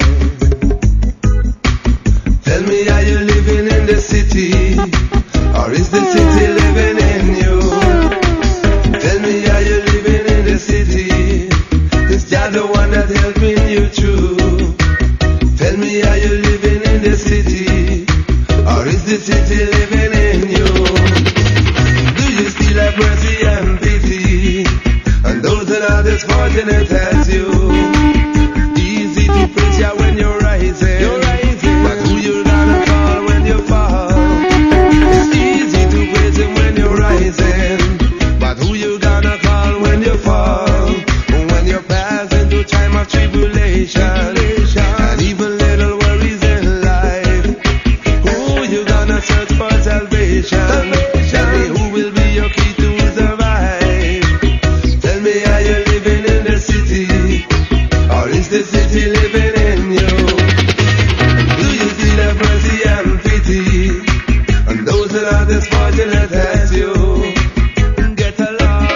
Tell me, are you living in the city or is the city living in you? Tell me, are you living in the city? Is Jah the one that helping you through? Tell me, are you living in the city or is the city living in you? Do you still have mercy and pity and those that are as fortunate as you? Easy to praise Jah when you're rising, but who you gonna call when you fall? It's easy to praise Him when you're rising, but who you gonna call when you fall? When you're passing through time of tribulation and even little worries in life, who you gonna search for salvation? Tell me, who will be your key to survive? Tell me, are you living in the city or is the city living in you? Do you still have mercy and pity and those that are as fortunate as you? Get along,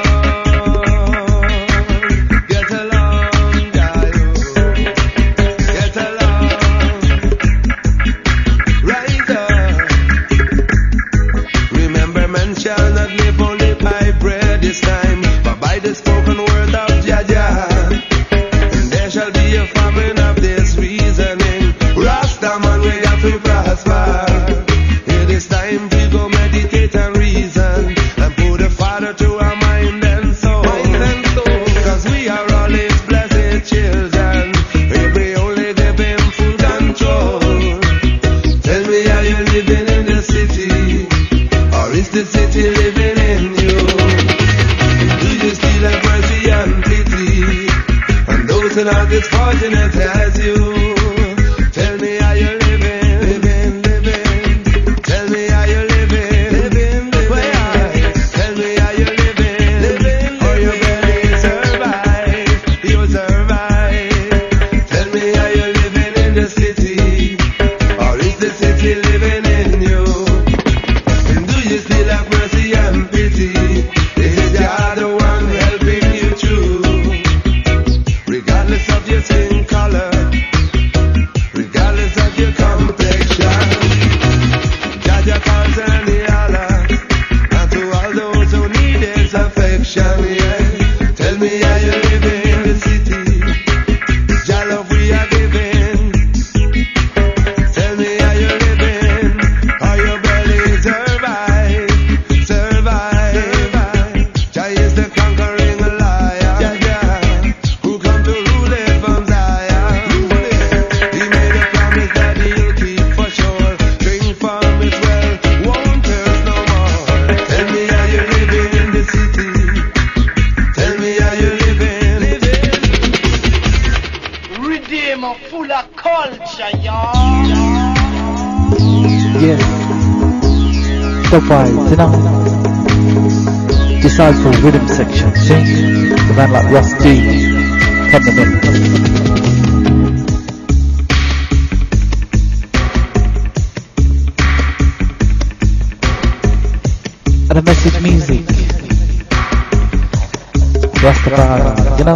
get along, get along, rise up. Remember, man shall not live only by bread this time, but by the spoken word of Jah Jah. And there shall be a famine of this reasoning. Rasta man, we got to prosper. It is time to go meditate and reason and put the Father to our mind and soul. Cause we are all His blessed children. If we only give Him full control. Tell me, are you living in the city or is the city living in you? Do you still have mercy and pity and those that are as fortunate as you? Tell me, are you living, living, living? Tell me, are you living, living, living? Tell me, are you living, living, or you barely survive? You survive. Tell me, are you living in the city or is the city living in you? And do you still have mercy and pity? Is Jah the one helping you through? Regardless of your skin color, regardless of your complexion, Jah Jah calls and He hollers, and to all those who need His affection, yeah. Tell me, are you living in the city? Jah love we are giving. Tell me, are you living or you barely survive? Survive. Jah is the conquering lion, who come to rule it from Zion. He made a promise that He'll keep for sure. Drink from His well, won't thirst no more. Tell me, are you living in the city? Tell me, are you living? Redeemer full of culture, y'all. Yes. Top 5 tonight. Disciples Rhythm section, see? The man like Ross D. Come the mix. And a message music. Rastafari, you know?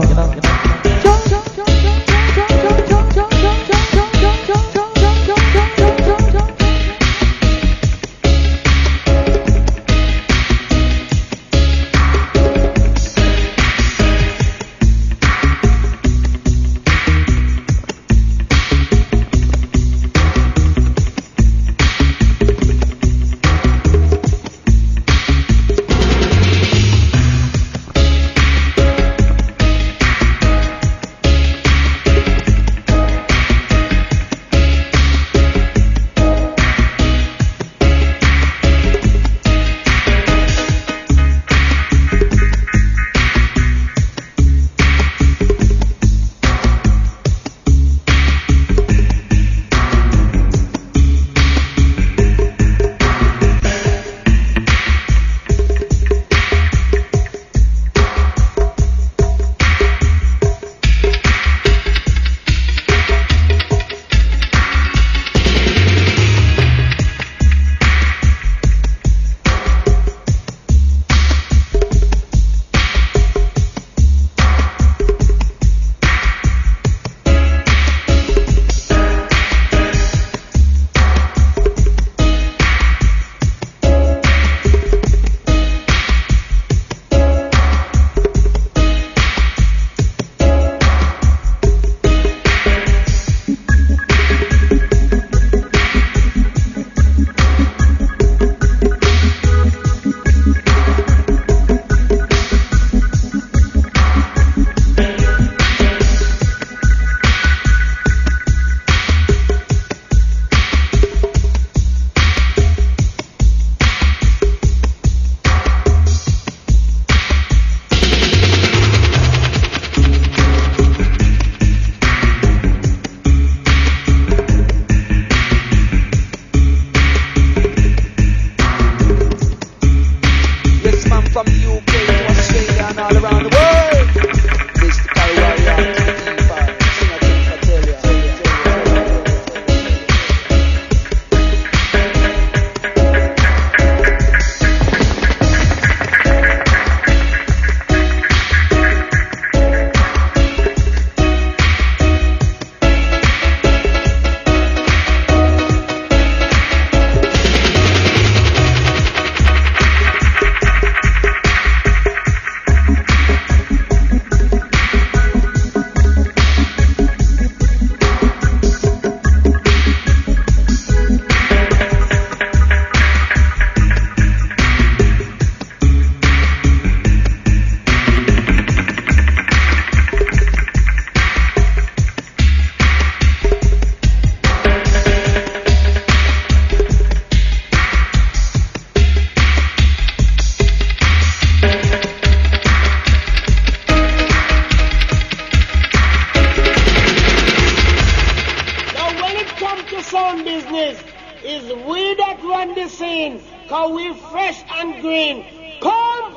sound business. It's we that run the scene, cause we fresh and green. Come!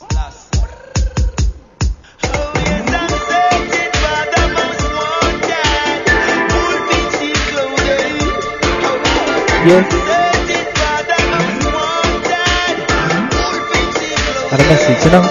Yes. Ada message, you know?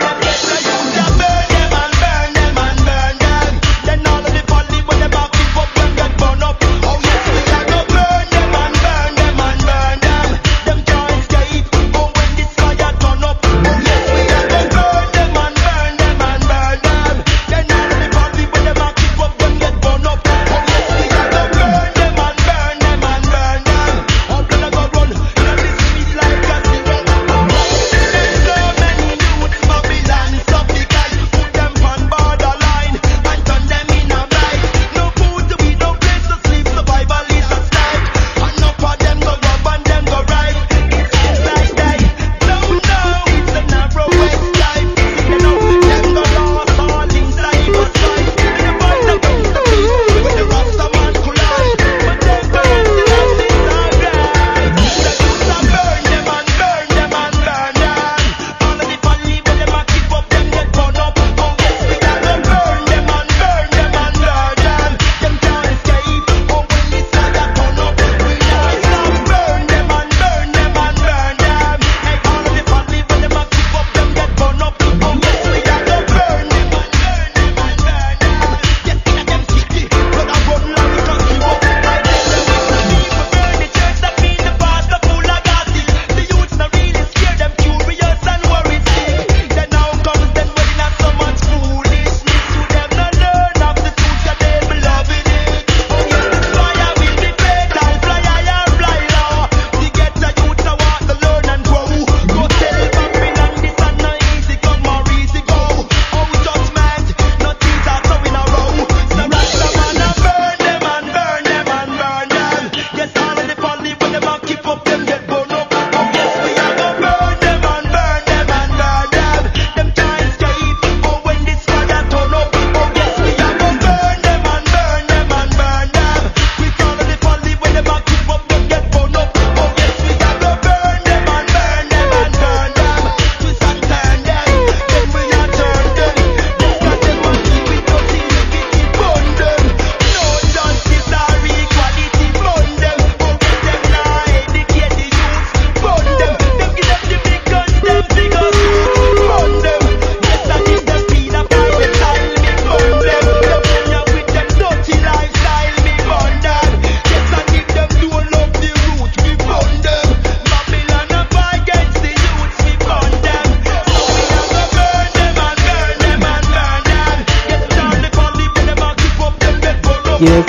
Yes.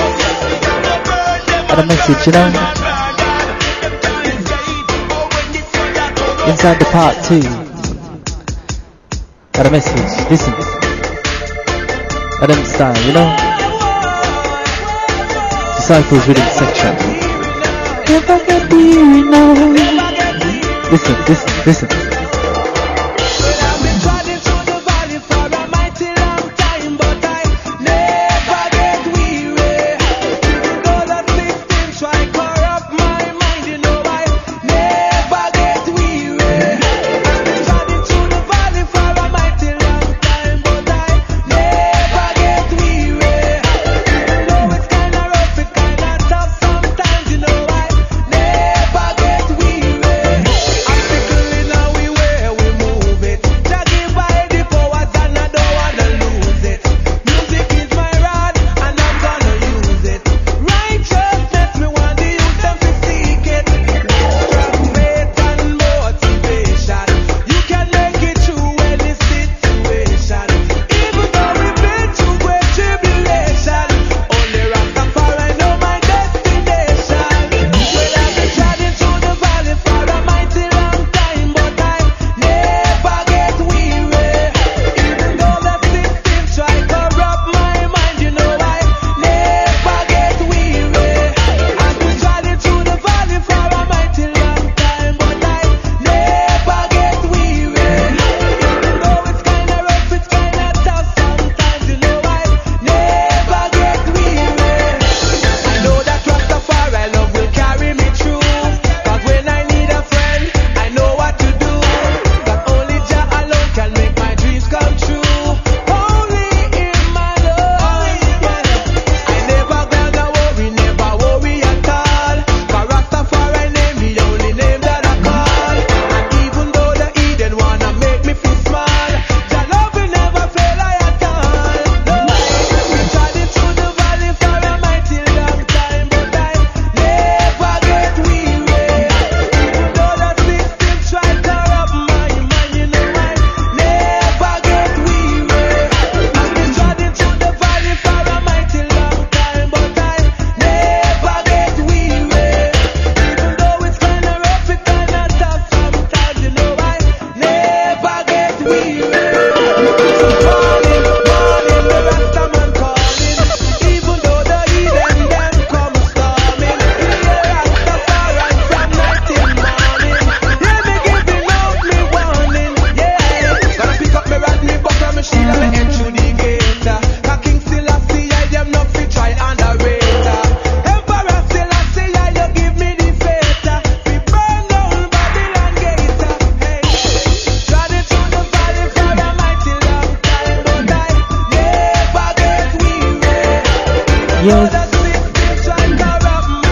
Ada message, you know? Inside the part 2. Ada message, listen. Adam style, you know? Disciples Rhythm section. Never get weary now. Listen, listen, listen. We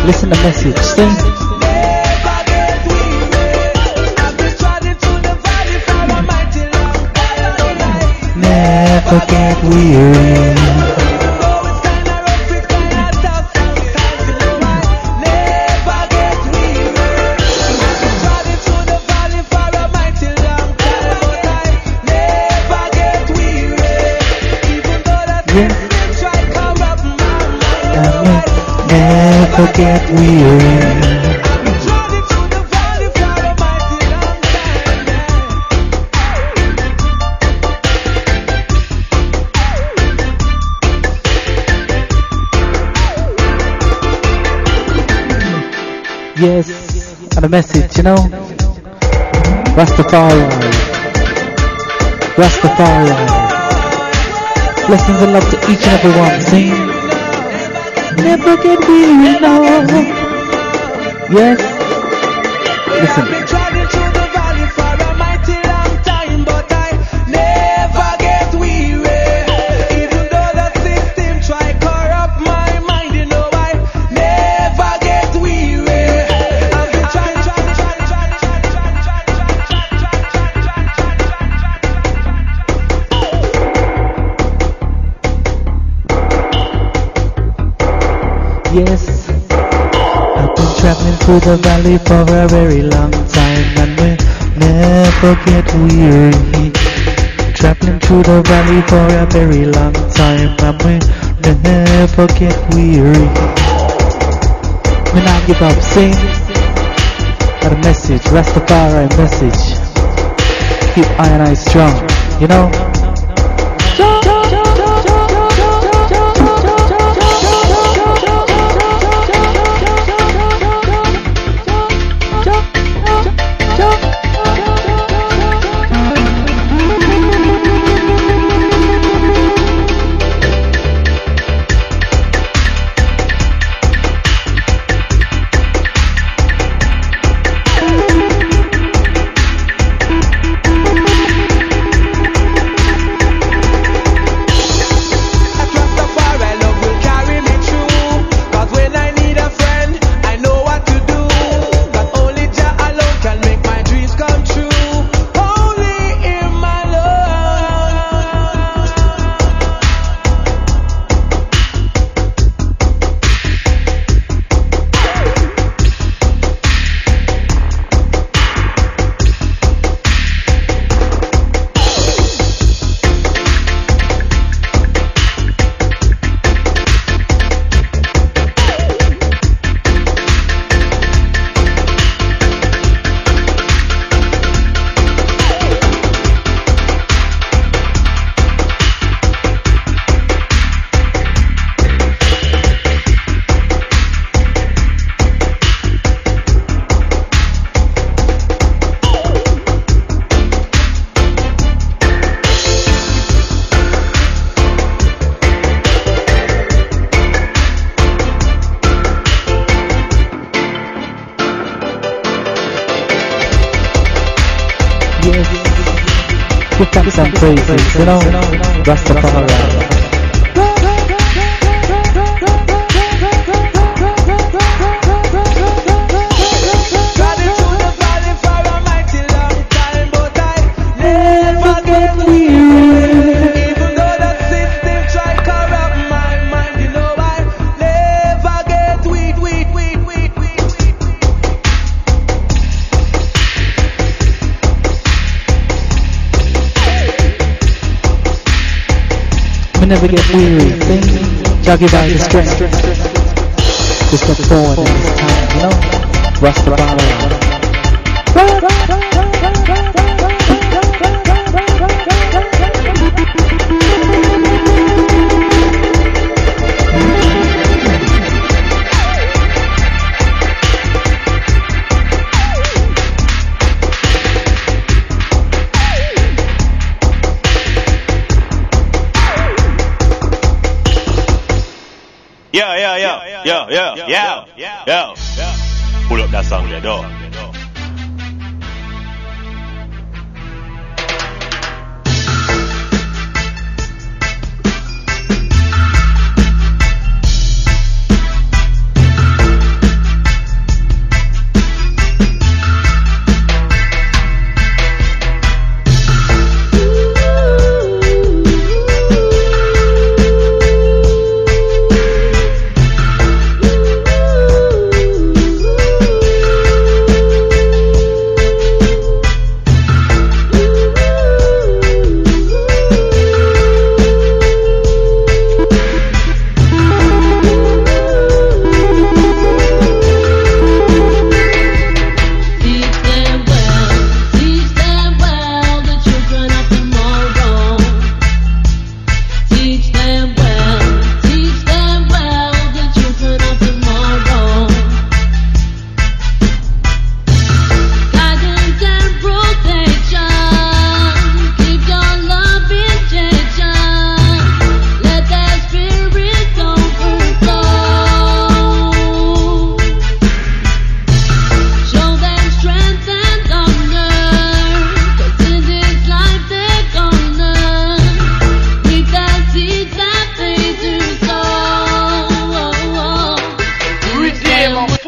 Listen to the message. Sing. Never get weary. Never get weary. Yes, and a message, you know. Rastafari. Rastafari. Blessings and love to each and every one. Sing. Never get weary, no. Yes. Listen. Yes, I've been traveling through the valley for a very long time and we never get weary. Traveling through the valley for a very long time and we never get weary. We not give up, sing. Got a message, Rastafari message. Keep I and I strong, you know. Give thanks and praises, you know, Rastafari. We never get weary, juggy by the strength. Just look forward in this time, you know? Rastafari. Yo. Pull up that song there, dog.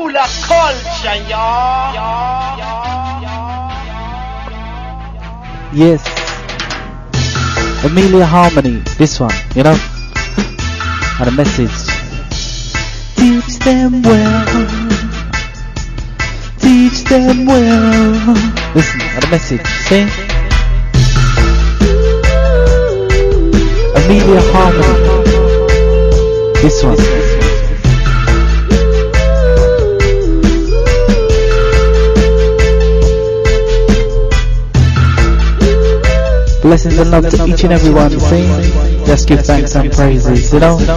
full of culture, y'all. Yes. Amelia Harmony, this one, you know? And a message. Teach them well. Teach them well. Listen, and a message, see? Amelia Harmony, this one. Blessings and love to each and every one, see? Just give thanks and praises, you know?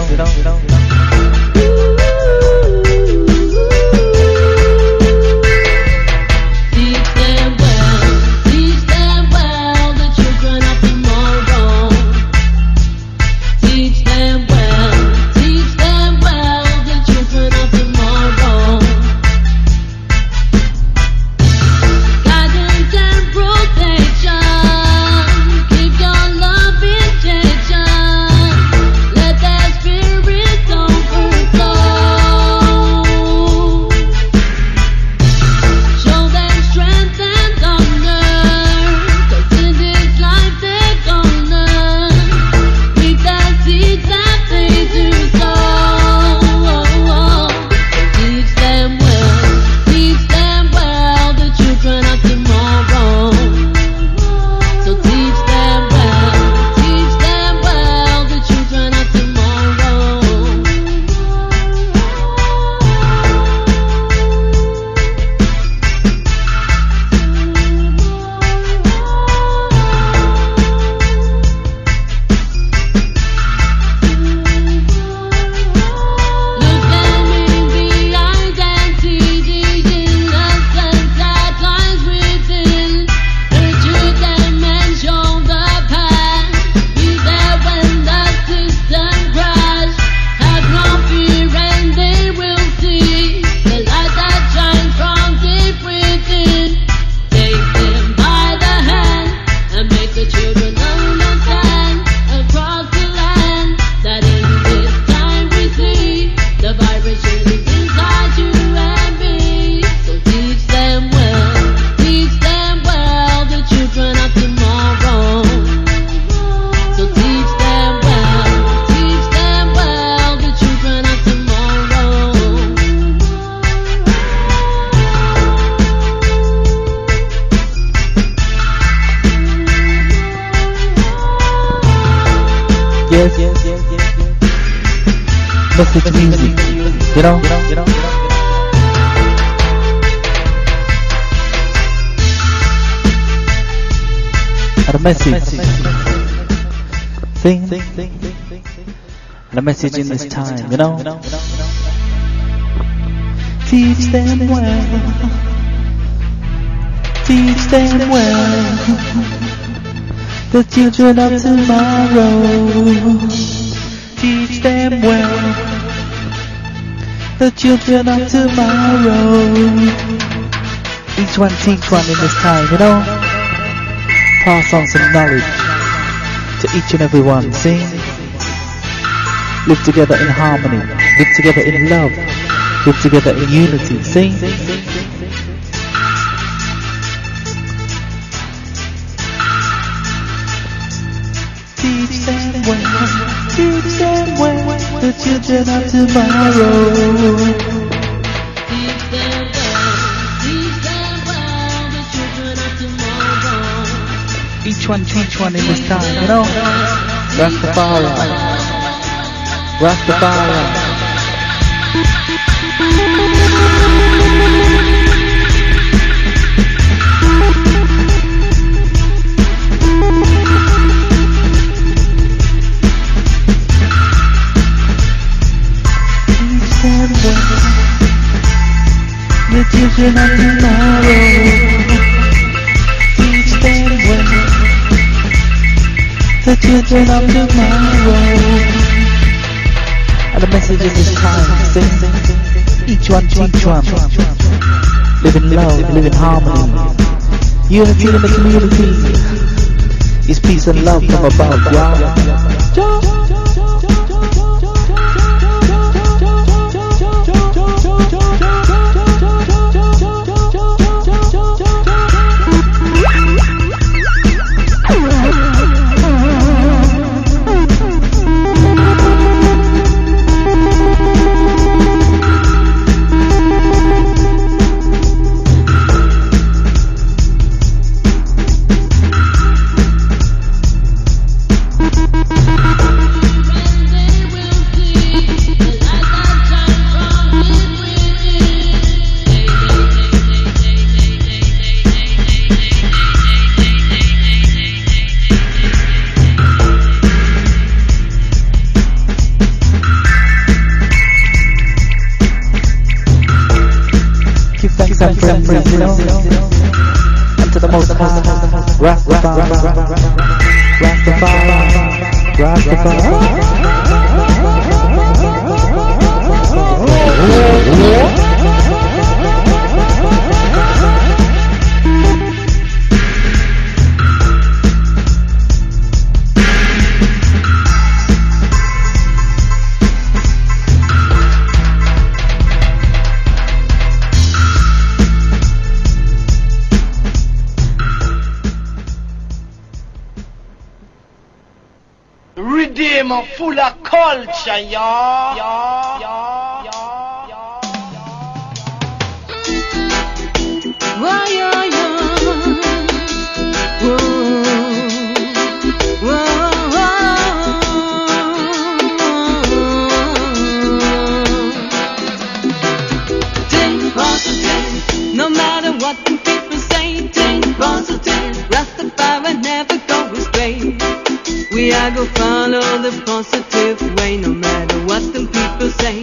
Message music, you know? And a message. Sing. And a message in this time, you know? Teach them well. Teach them well. The children of tomorrow. Teach them well. The children of tomorrow. Each one teach one in this time, you know? Pass on some knowledge to each and every one, see? Live together in harmony, live together in love, live together in unity, see? Teach them well, teach them well, the children of tomorrow. Each one teach one in this time, you know? Rastafari. Rastafari. Teach them well, the children of tomorrow. Teach them well, the children of tomorrow. And the message in this time, sing. Each one teach one. Live in love, live in harmony. Unity in the community is peace and love from above, y'all. thanks and praises, you know, and to the most high, Rastafari, Redeemer full of culture, y'all. Whoa, yo, yo. Whoa, whoa, think positive, no matter what the people say. Think positive, Rastafari never go astray. We are gonna follow the positive way, no matter what the people say.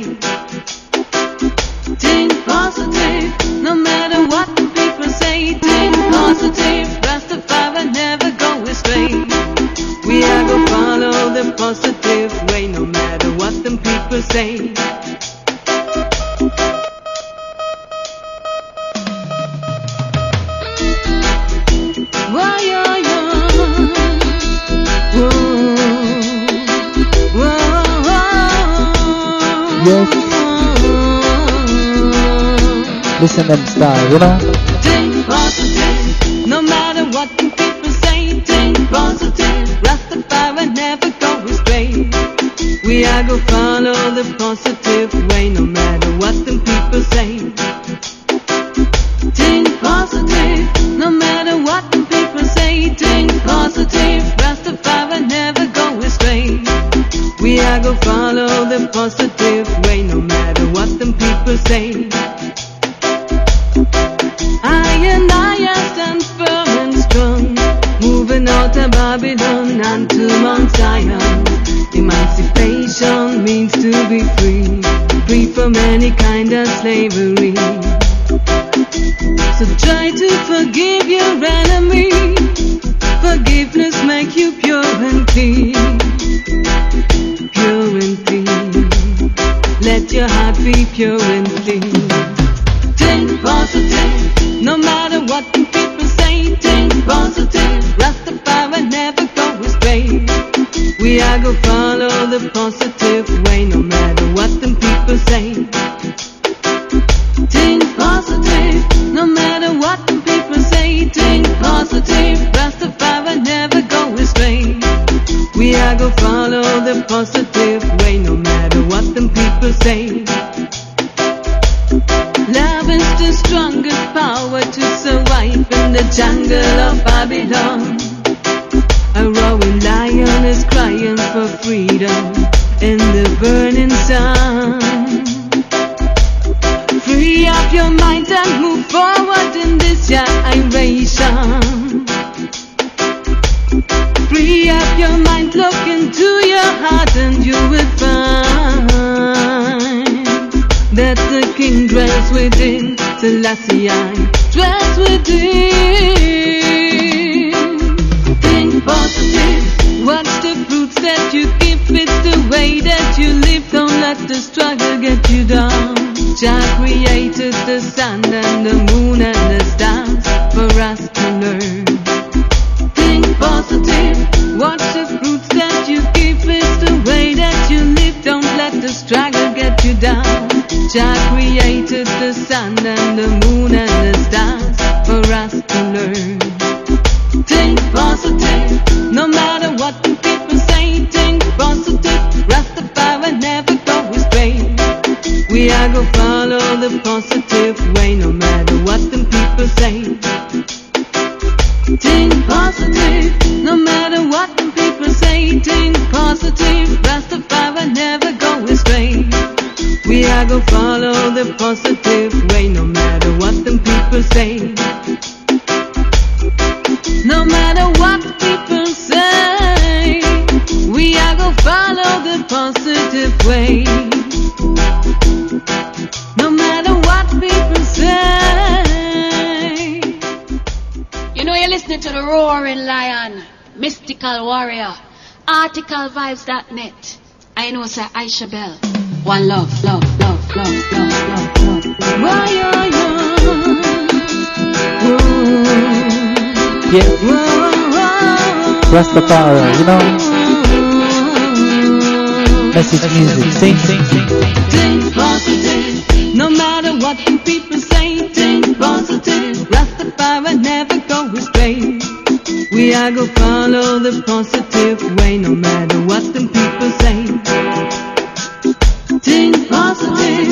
Think positive, no matter what the people say. Think positive, Rastafari never go astray. We are gonna follow the positive way, no matter what the people say. Why, yo, yo. Yes. Listen them style, you know. Think positive, no matter what the people say. Think positive, Rastafari never go astray. We are gonna follow the positive way, no matter what the people say. Think positive, no matter what the people say. Think positive, Rastafari never go astray. We are gonna follow the positive way, no matter what them people say. I stand firm and strong, moving out of Babylon and to Mount Zion. Emancipation means to be free, free from any kind of slavery. So try to forgive your enemy. Forgiveness make you pure and clean. Pure and clean. Let your heart be pure and clean. Think positive, no matter what the people say. Think positive, Rastafari never go astray. We are gonna follow the positive way, no matter what the people say. Think positive, no matter what the people say. Think positive, Rastafari never go astray. We are gonna follow the positive way, no matter what the people say. Love is the strongest power to survive in the jungle of Babylon. A roaring lion is crying for freedom in the burning sun. Free up your mind and move forward in this generation. Free up your mind, look into your heart, and you will find that the King dwells within. Selassie dwells within. Think positive. Watch the fruits that you give. It's the way that you live. Don't let the struggle get you down. Jah created the sun and the moon and the stars for us to learn. Think positive. Watch the fruits that you give. It's the way that you live. Don't let the struggle get you down. Jah created the sun and the moon and the stars for us to learn. Think positive, no matter what the people say. Think positive, Rastafari never go astray. We are gonna follow the positive way, no matter what the people say. Think positive, no matter what the people say. Think positive, Rastafari never go astray. We are gonna follow the positive way, no matter what the people say. No matter what people say, we are gonna follow the positive way. No matter what people say. the roaring lion, mystical warrior, articalvibes.net. I know, sir, Aisha Bell. One love, love, love, love, love, love, love. Yeah. Rastafari, you know. Message music, sing. Think positive, no matter what the people say. Think positive, Rastafari never go astray. We are gonna follow the positive way, no matter what the people say. Think positive.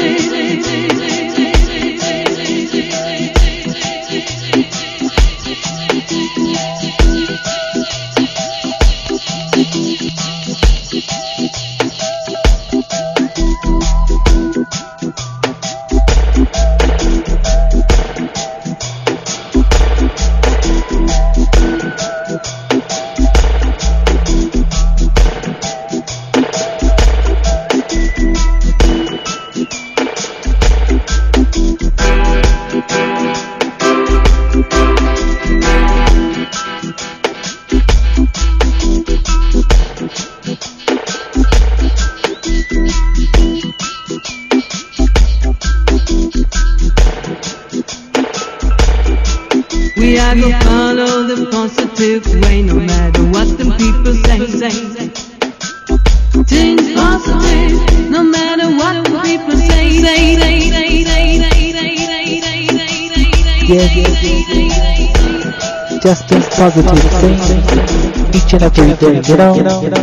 We are gonna follow the positive way, no matter what the people say. Think positive, no matter what the people say. Yeah. Just think positive, sing. Each and every day, you know.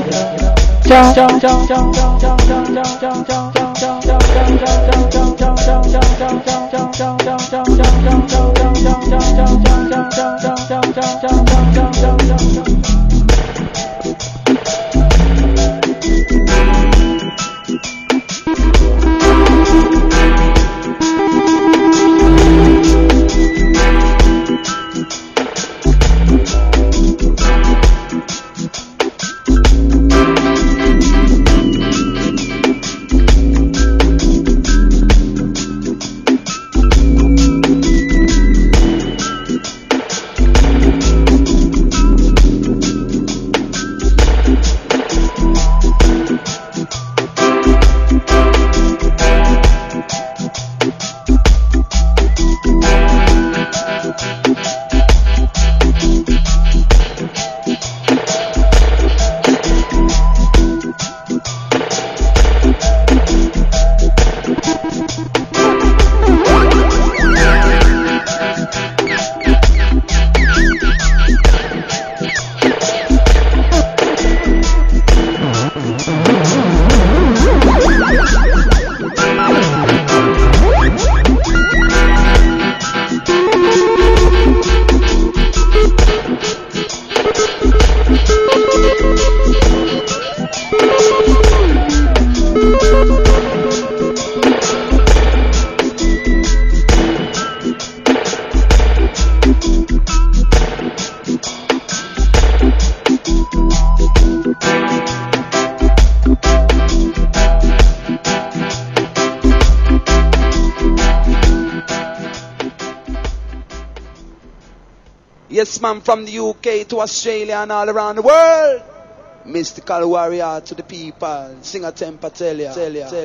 Yes, man, from the UK to Australia and all around the world. Mystical warrior to the people. Sing a temper, tell ya.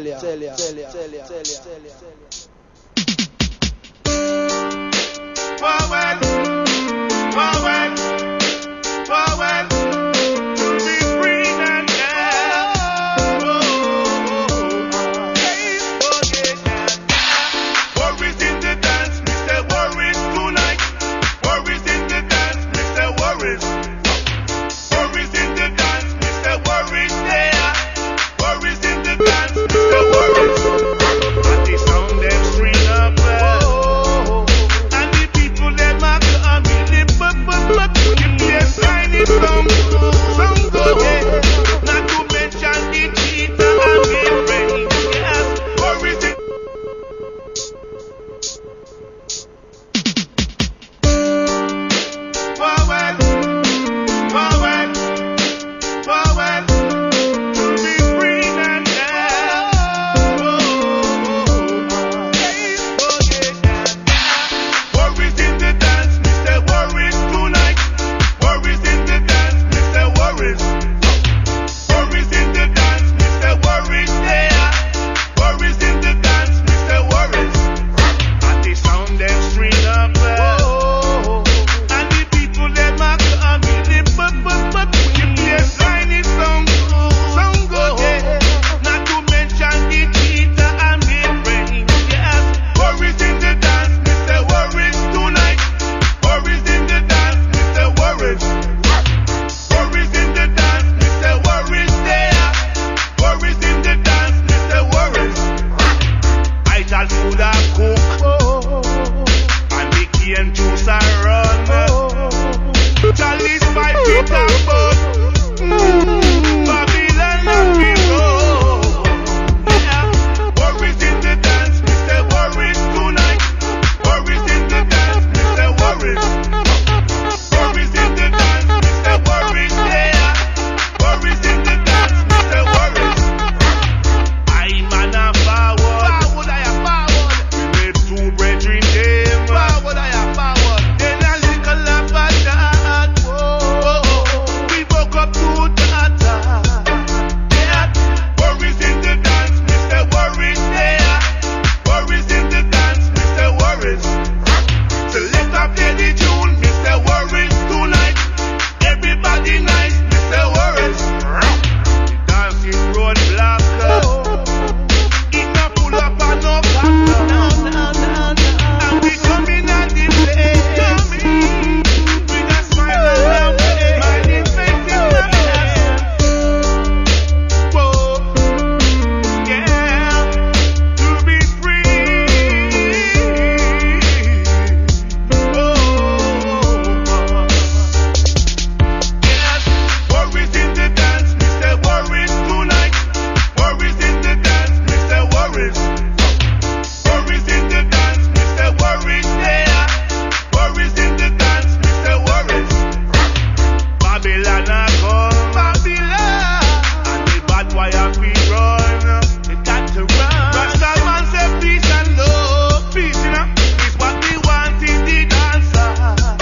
Forward, to be free and worries in the dance, me say worries tonight. Worries in the dance, me say worries. Worries in the dance, me say worries there. Worries in the dance, me say worries. And the sound them string up, and the people them a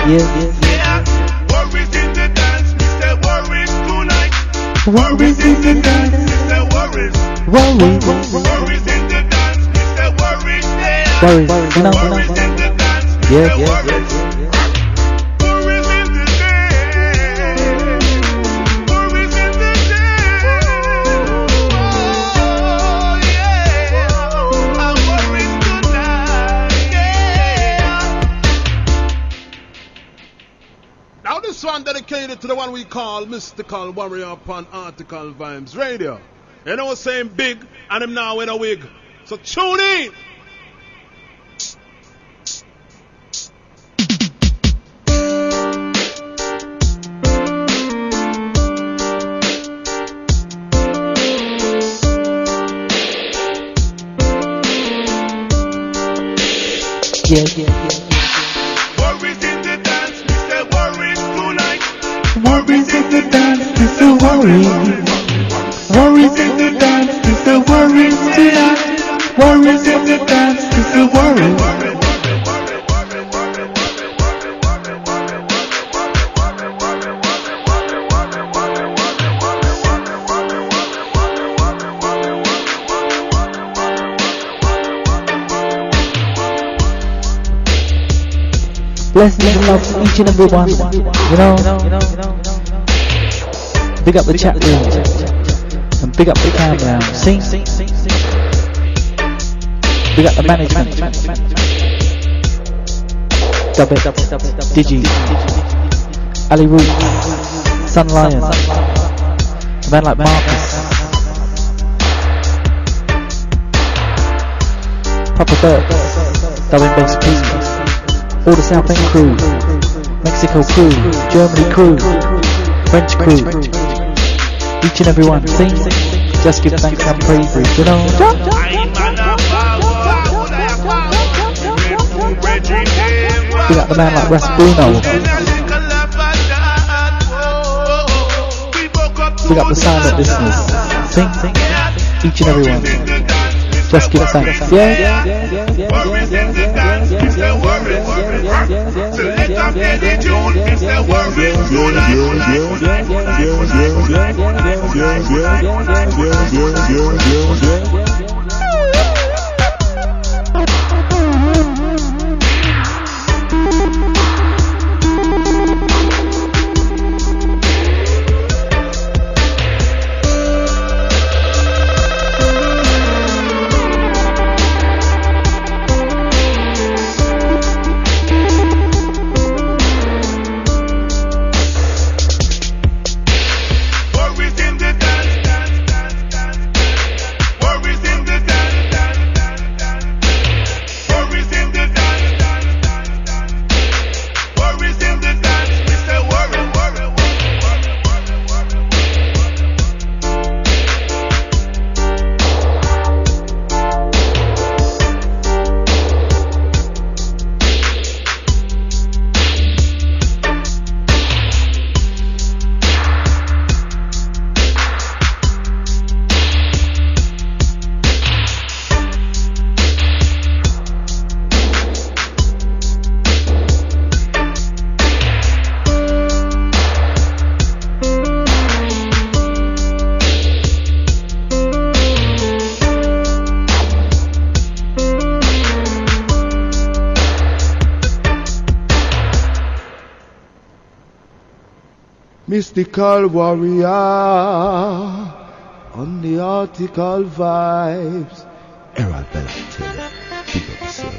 Worries in the dance, me say worries tonight. Worries in the dance. Me say worries. Worries. Worries in the dance, me say worries there. Worries. Worries in the dance, me say worries. Worries in the dance. Worries in the dance. Oh yeah. I'm worries tonight. Yeah. Now this one dedicated to the one we call Mystical Warrior upon Article Vibes Radio. You know what saying big and him now in a wig. So tune in. Yeah. Worries in the dance, me say worries tonight. Worries in the dance, it's a worry. Worries in the dance, it's a worries tonight. Worries in the dance, it's a worry. Blessings and love to each and every one. You know, big up the chat room and big up the camera. See? Big up the management. Dub it, Digi, Ali Roots, Sun Lion, a man like Marcus, Papa Burks, Dubbing Bass P, all the South End crew, Mexico crew, Germany crew, French crew, each and every one. See? Just give thanks and praises, you know. Big up the man like Russ Bruno. Big up the silent listeners. Sing, each and every one. Just give thanks. Yeah. Mystical warrior on the Article Vibes. Errol Bella, tell you, big up yourself.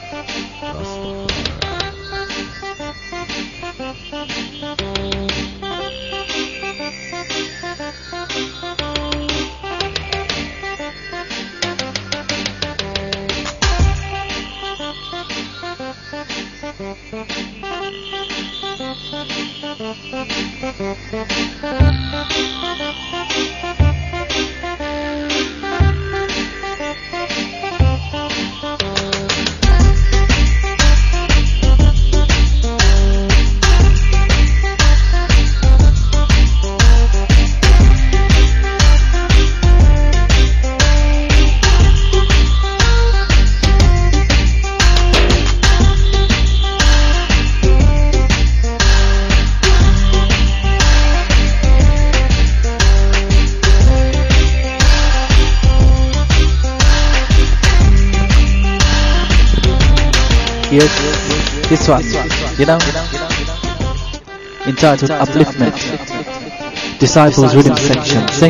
Yes, this one, you know, entitled Upliftment, Disciples Rhythm Section. Sing,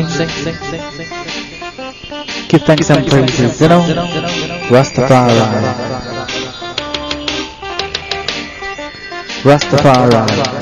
give thanks and praises, you know, Rastafari, Rastafari.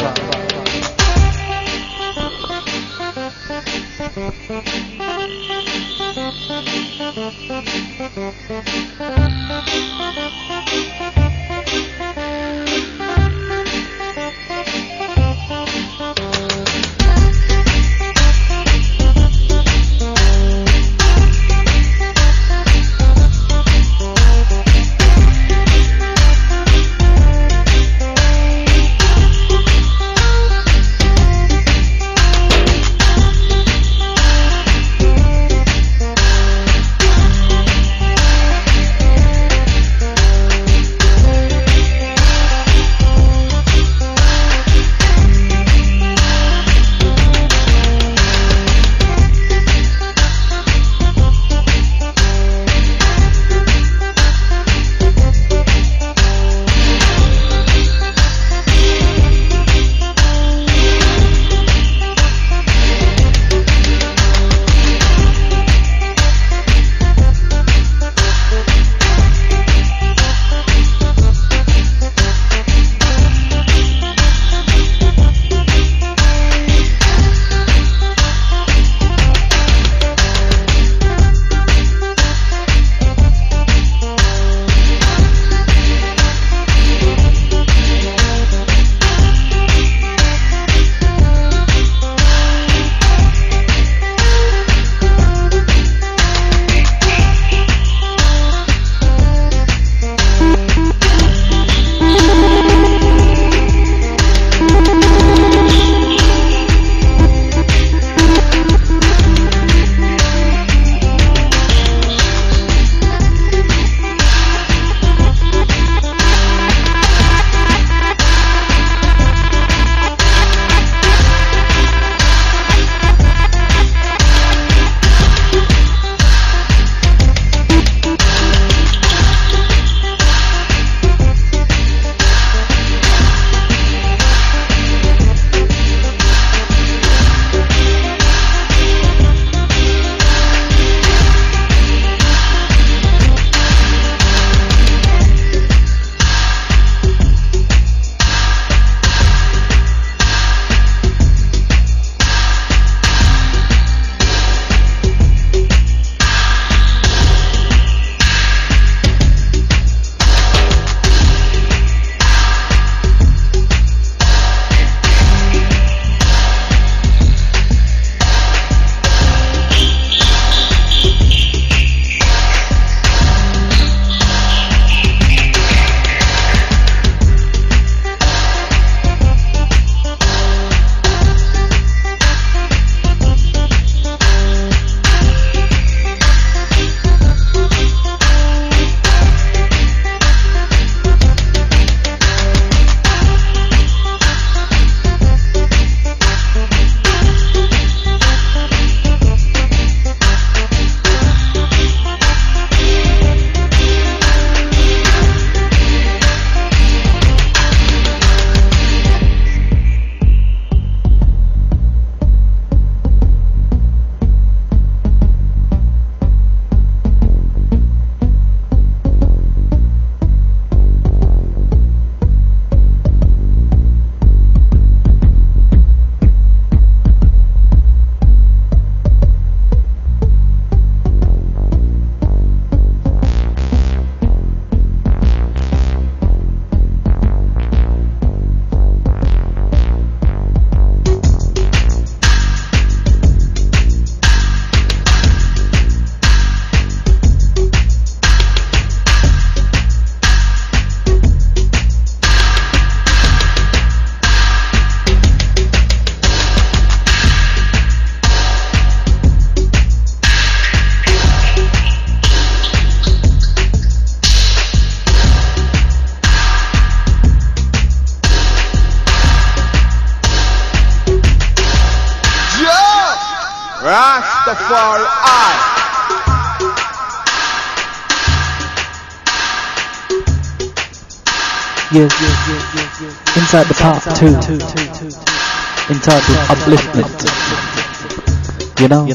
Yes. Inside the part 2, entitled Upliftment. You know?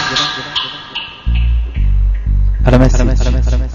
Had a message.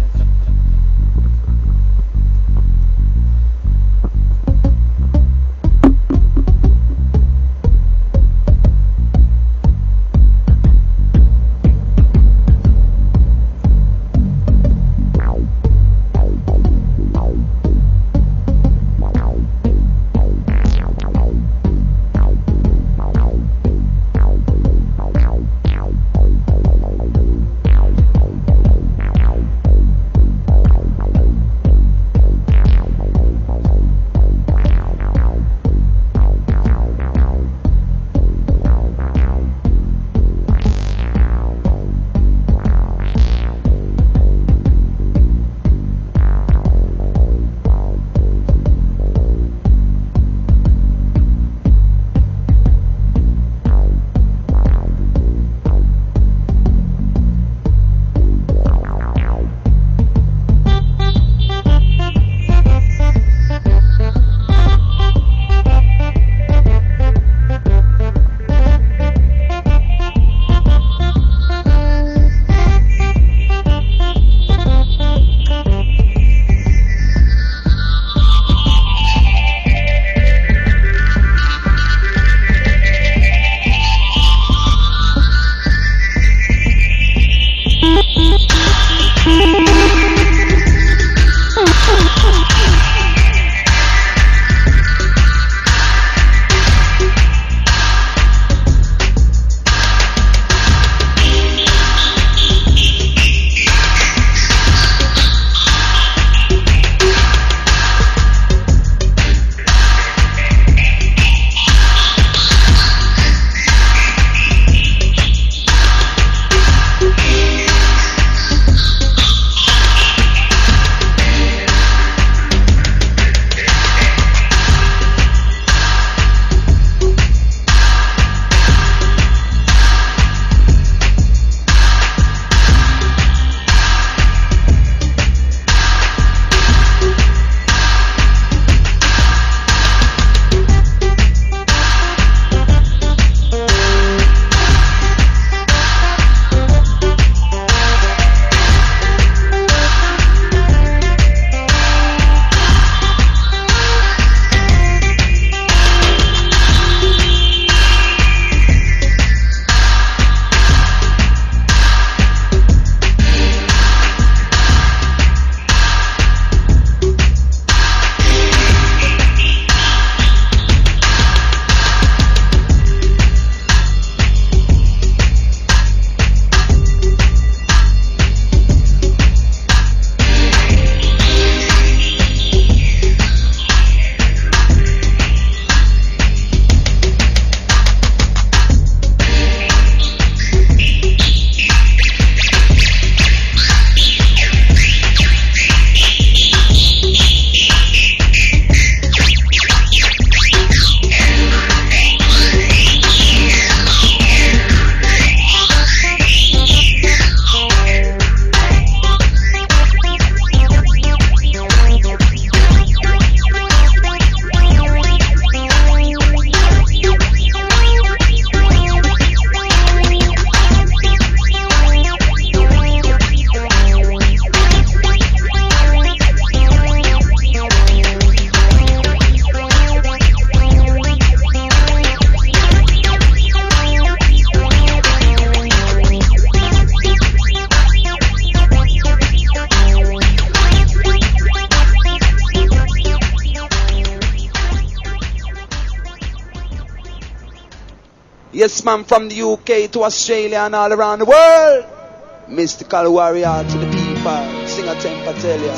Yes, man, from the UK to Australia and all around the world. Mystical warrior to the people. Sing a temper, tell ya.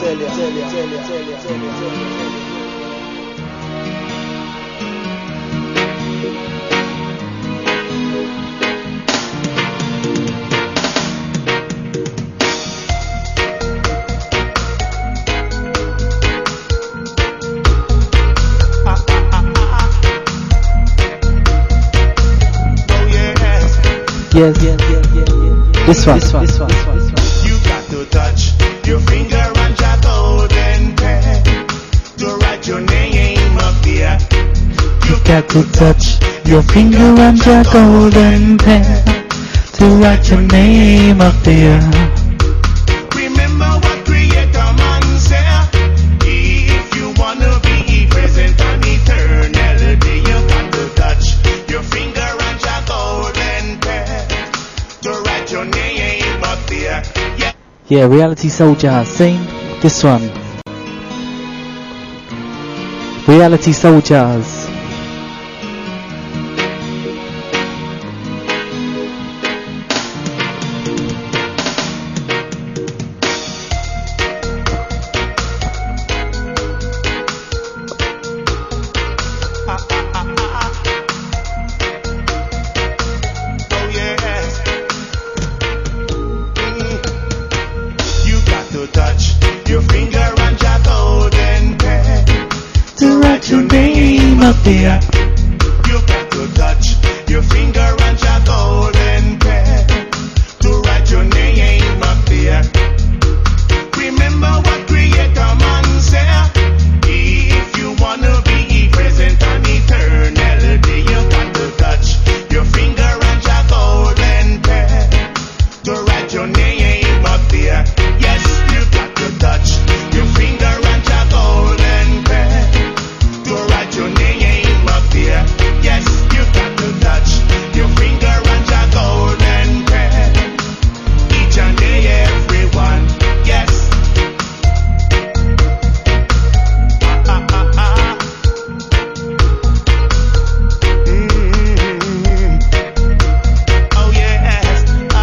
Yes. This one. You got to touch your finger and your golden pen to got to touch your finger and your golden pen to write your name up there. Remember what Creator Man said. If you wanna be present and eternal, then you got to touch your finger and your golden pen to write your name up there. Yeah, Reality Soldier, sing this one. Reality Soldiers. There. You got to touch your finger and your golden pen to write your name up there. Remember what Creator Man said. If you wanna be present and eternal, then you got to touch your finger and your golden pen to write your name up there. Yes, you got to touch your finger and your golden pen to write your name. Yes, you got to touch your finger and your golden pen. Each and everyone, yes. Oh yes,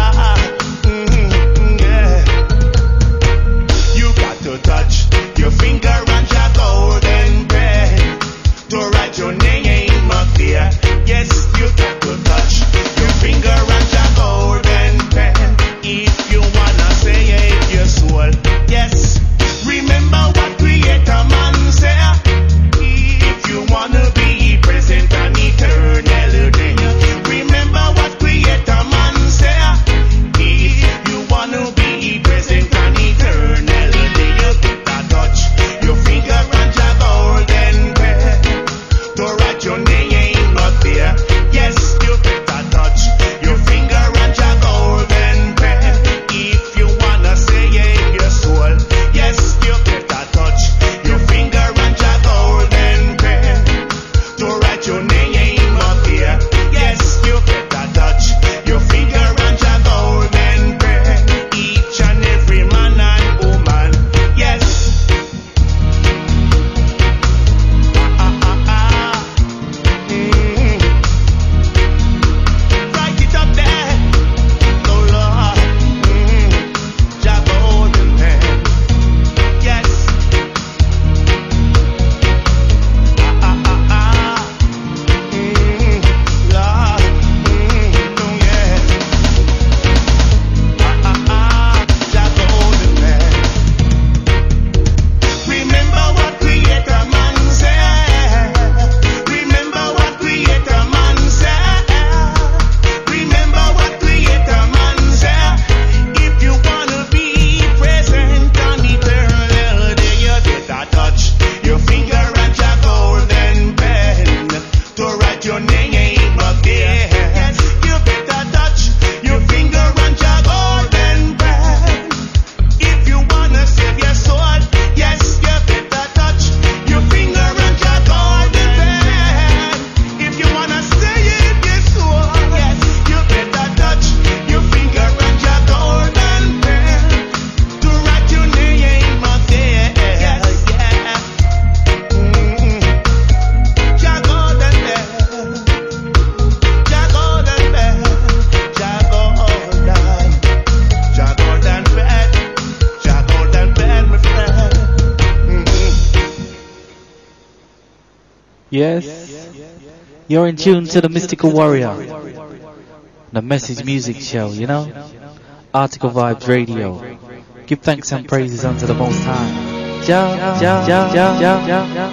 yeah. You got to touch your finger and your golden pen to write your name up there. Yes, you got to touch your finger and your golden pen if you wanna save your soul. Yes, remember what Creator Man said. If you wanna be present and eternal, then you remember what Creator Man said. If you wanna be present and eternal, then you gotta touch your finger and your golden pen to write your name up there. Yes, you better touch your finger and your golden pen if you wanna save your soul. Yes, you better touch your finger and your golden pen to write your name up there. Yes, you better touch your finger and your golden pen, each and every man and woman. Yes. Write it up there, oh Lord, your golden pen, yes. Lord, yeah. Your golden pen. Remember what Creator Man said. Remember what Creator Man said. Remember what Creator Man said. If you wanna be present and eternal, then you better touch your finger and your golden pen to write your name up there. Yes, you better touch your finger and your golden pen if you wanna save your soul. Yes, you better touch your finger and your golden pen if you wanna save your soul. Yes, you better touch your finger and your golden pen to write your name up there. Yes, yeah. Your golden pen, your golden pen, your golden pen, my friend. Yes, you're in tune to the Mystical Warrior, the Message Music Show, you know? Article Vibes Radio. Give thanks and praises unto the Most High. Ja, ja, ja, ja, ja, ja, ja.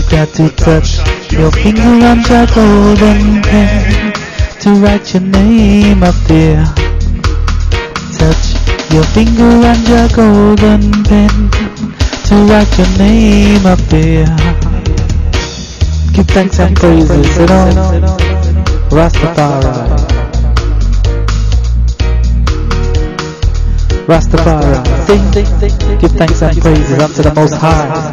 got to touch your finger on your golden pen to write your name up there. Touch your finger on your golden pen to write your name up there. Give thanks and praises, you know, Rastafari. Rastafari, sing, give thanks and praises unto the Most High.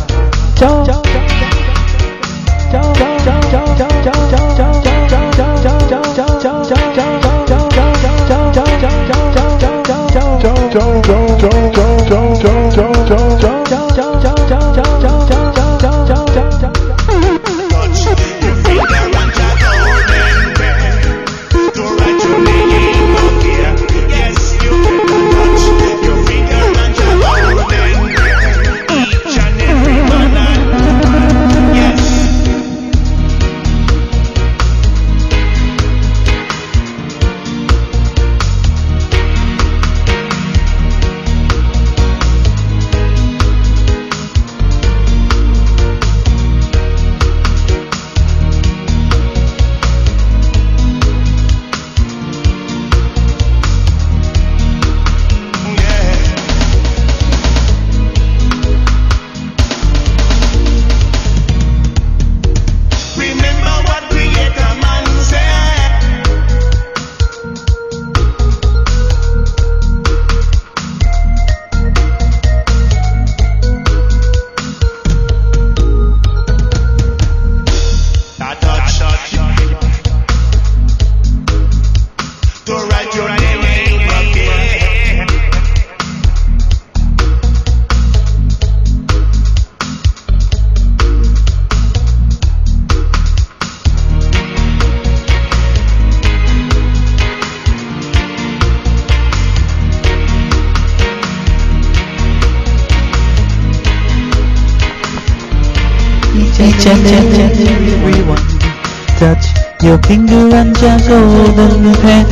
Each and everyone, touch your finger and your golden pen.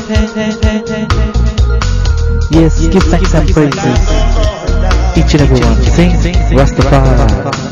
Yes, give thanks and praises. Each and everyone, sing Rastafari.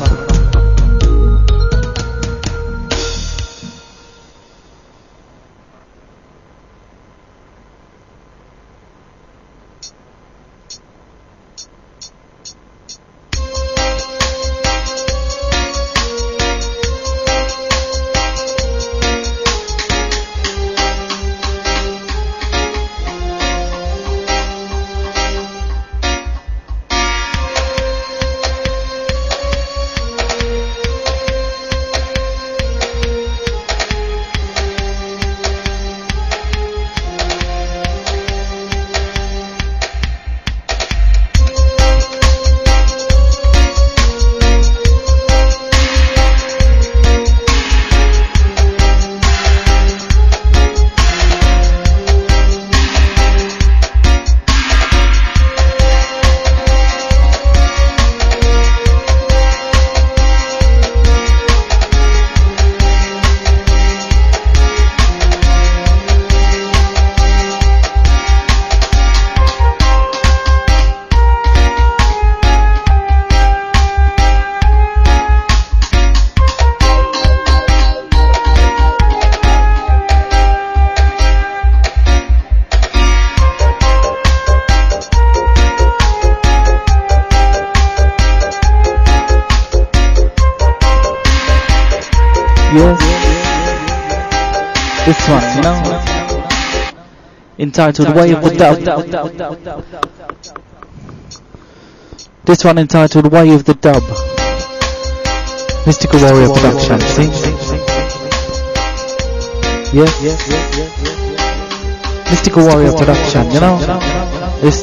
This one, you know, entitled Way of the Dub. This one entitled Way of the Dub. Mystical Warrior Production, see? Yes? Mystical Warrior Production, you know? This.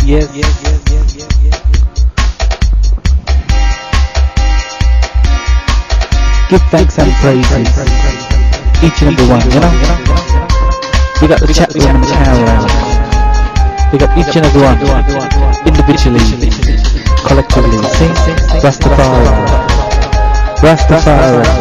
Give thanks and praises, each and every one, you know. We got the chat room and the chow round. We got each and every one, individually, collectively. Sing, Rastafari, Rastafari.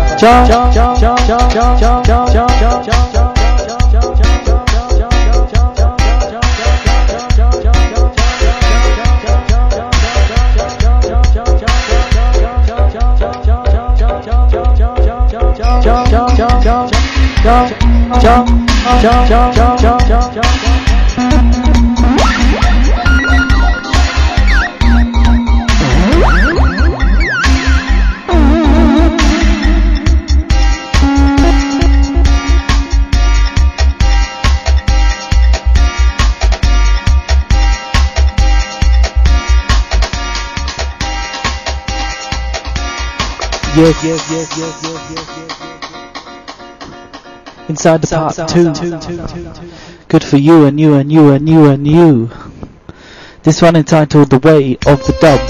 Yes. Inside the part 2. Good for you and you and you and you and you. This one entitled The Way of the Dub.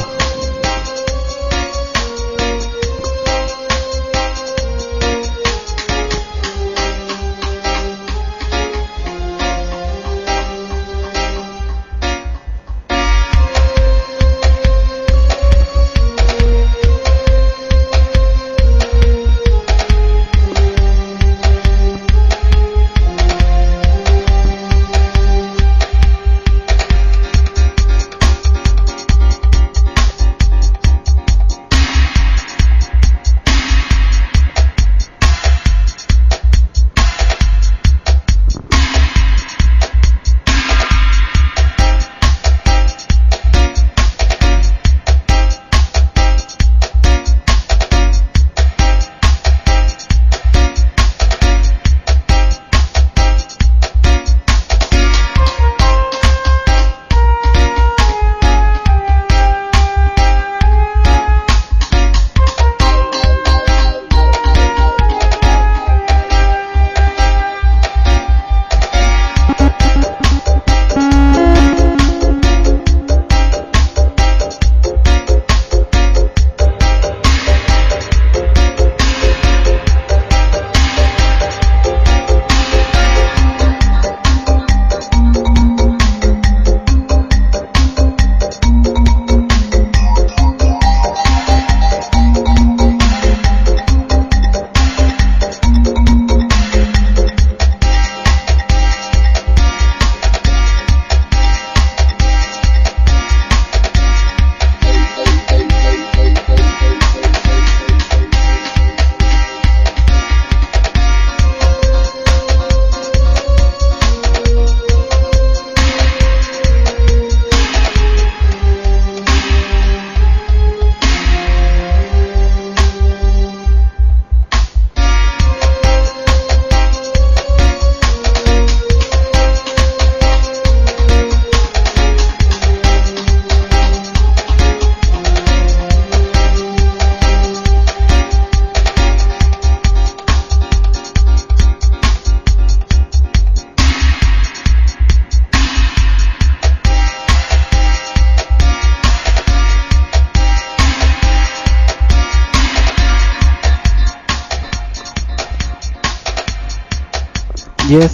Yes.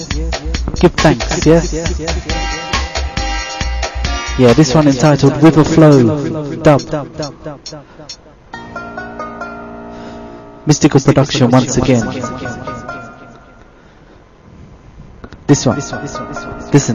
Give thanks. Yes. Yeah, this one entitled River Flow Dub. Mystical production once again. This one. Listen.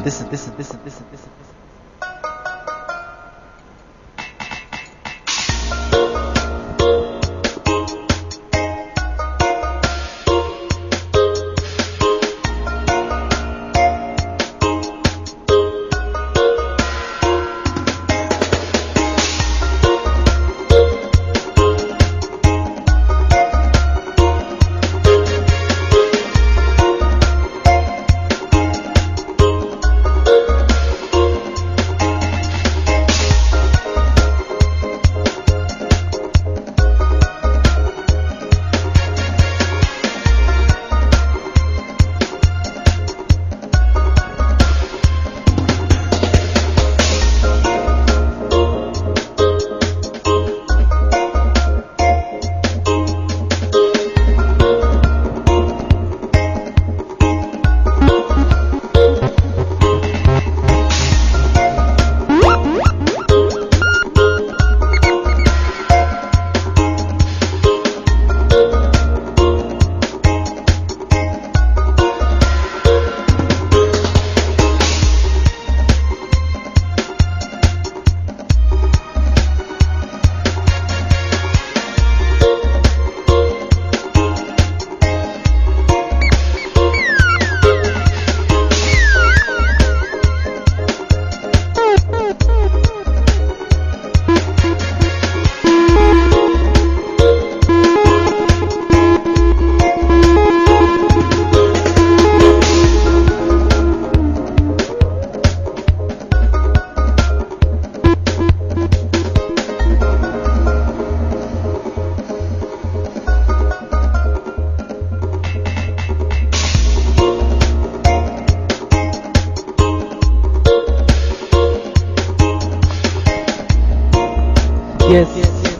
yes.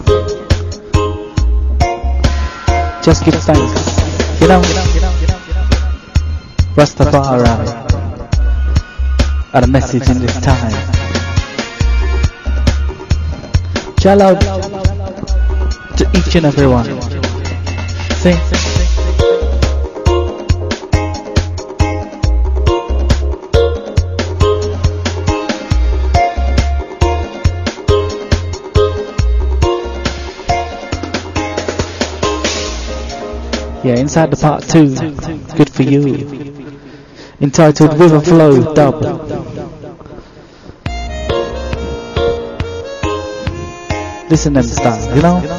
Just give thanks. You know, Rastafari are a message in this time. Shout out to each and every one. Sing. Yeah, inside the part 2, good for you, entitled River Flow Dub. Listen them style, you know?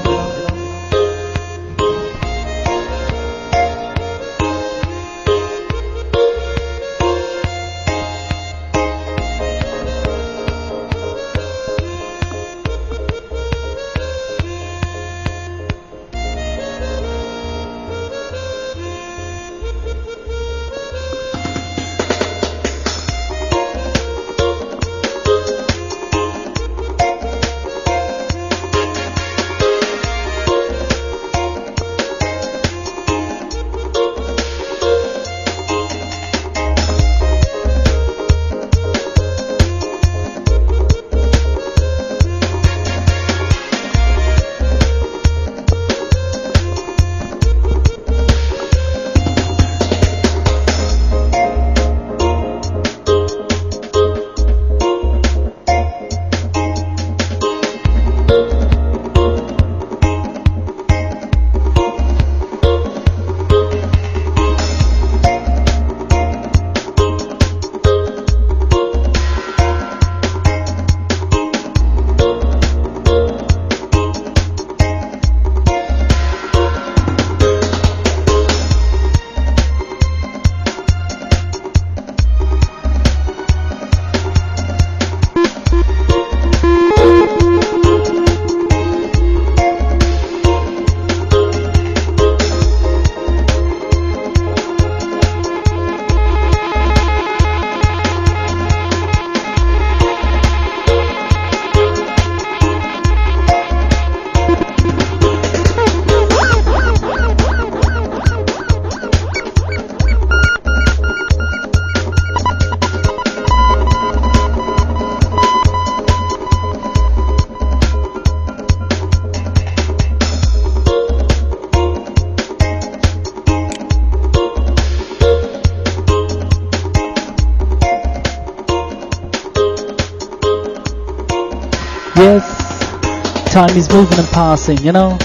Yes, time is moving and passing, you know?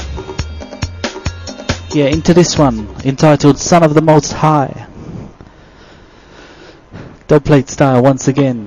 Yeah, into this one, entitled Son of the Most High. Dub plate style once again.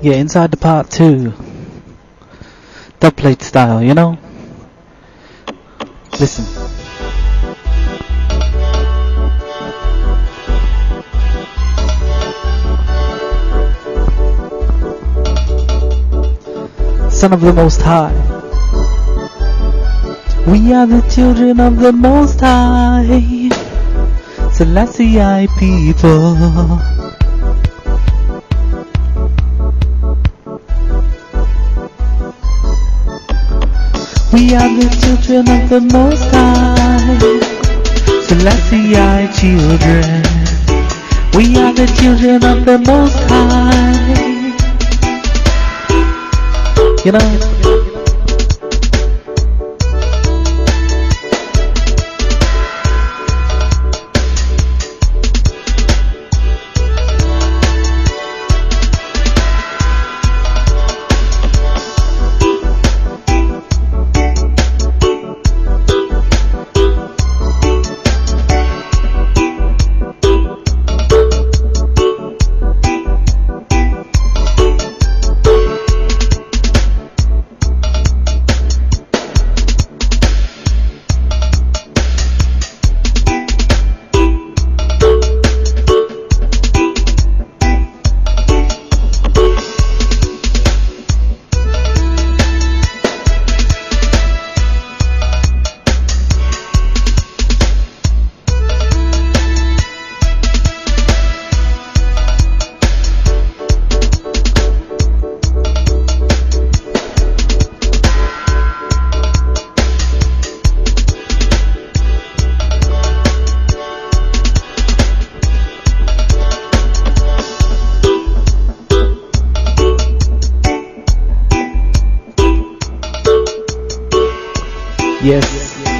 Yeah, inside the part 2. Dubplate style, you know? Listen. Son of the Most High. We are the children of the Most High. Selassie I people. We are the children of the Most High. Selassie I children. We are the children of the Most High. You know? Yes.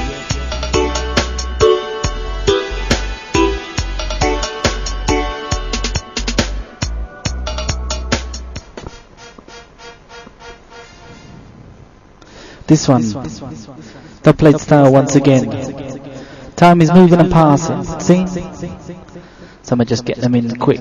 This one, the plate style once again. Time is moving and passing. See? So I'm just get them in quick.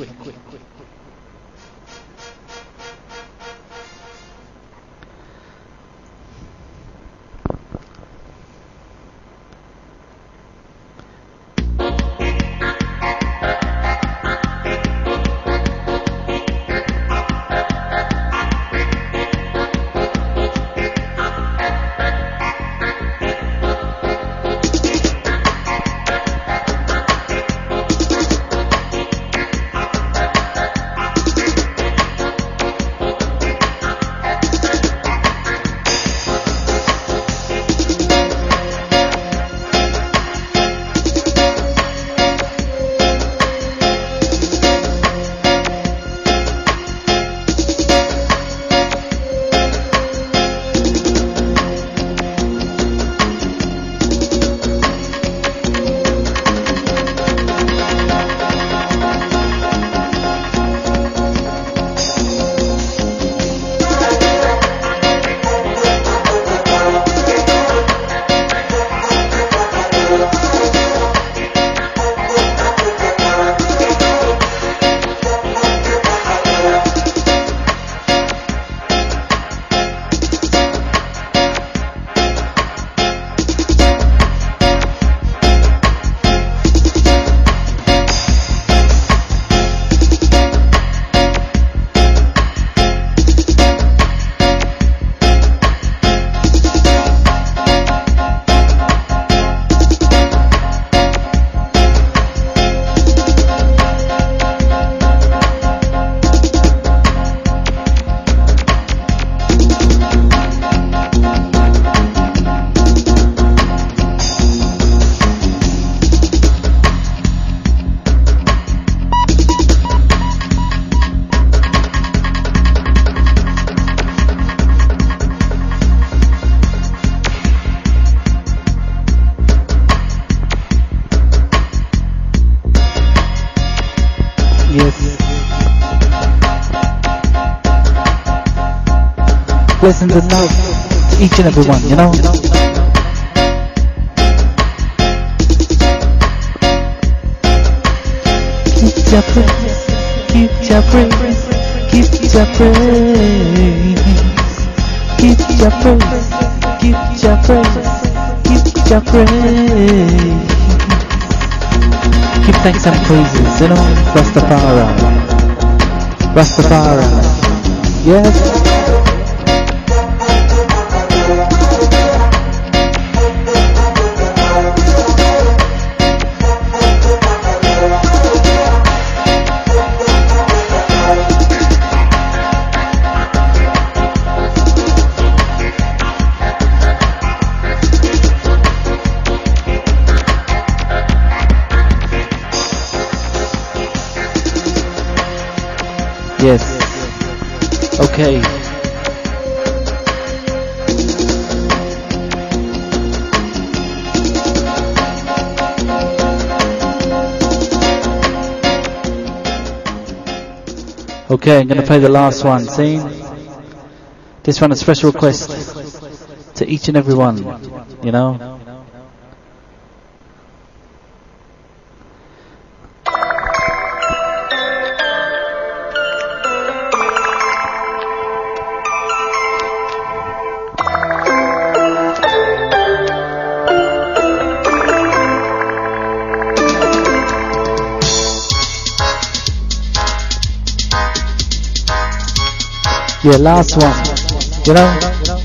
Blessings and love to each and every one, you know? Keep your praise, keep your praise, keep your praise, give your praise, give your praise, give your praise. Give thanks and praises, you know, Rastafari, Rastafari, yes. Yes. Okay. Okay, I'm going to play the last one. See? This one, a special request to each and every one, you know? Yeah, last one, you know?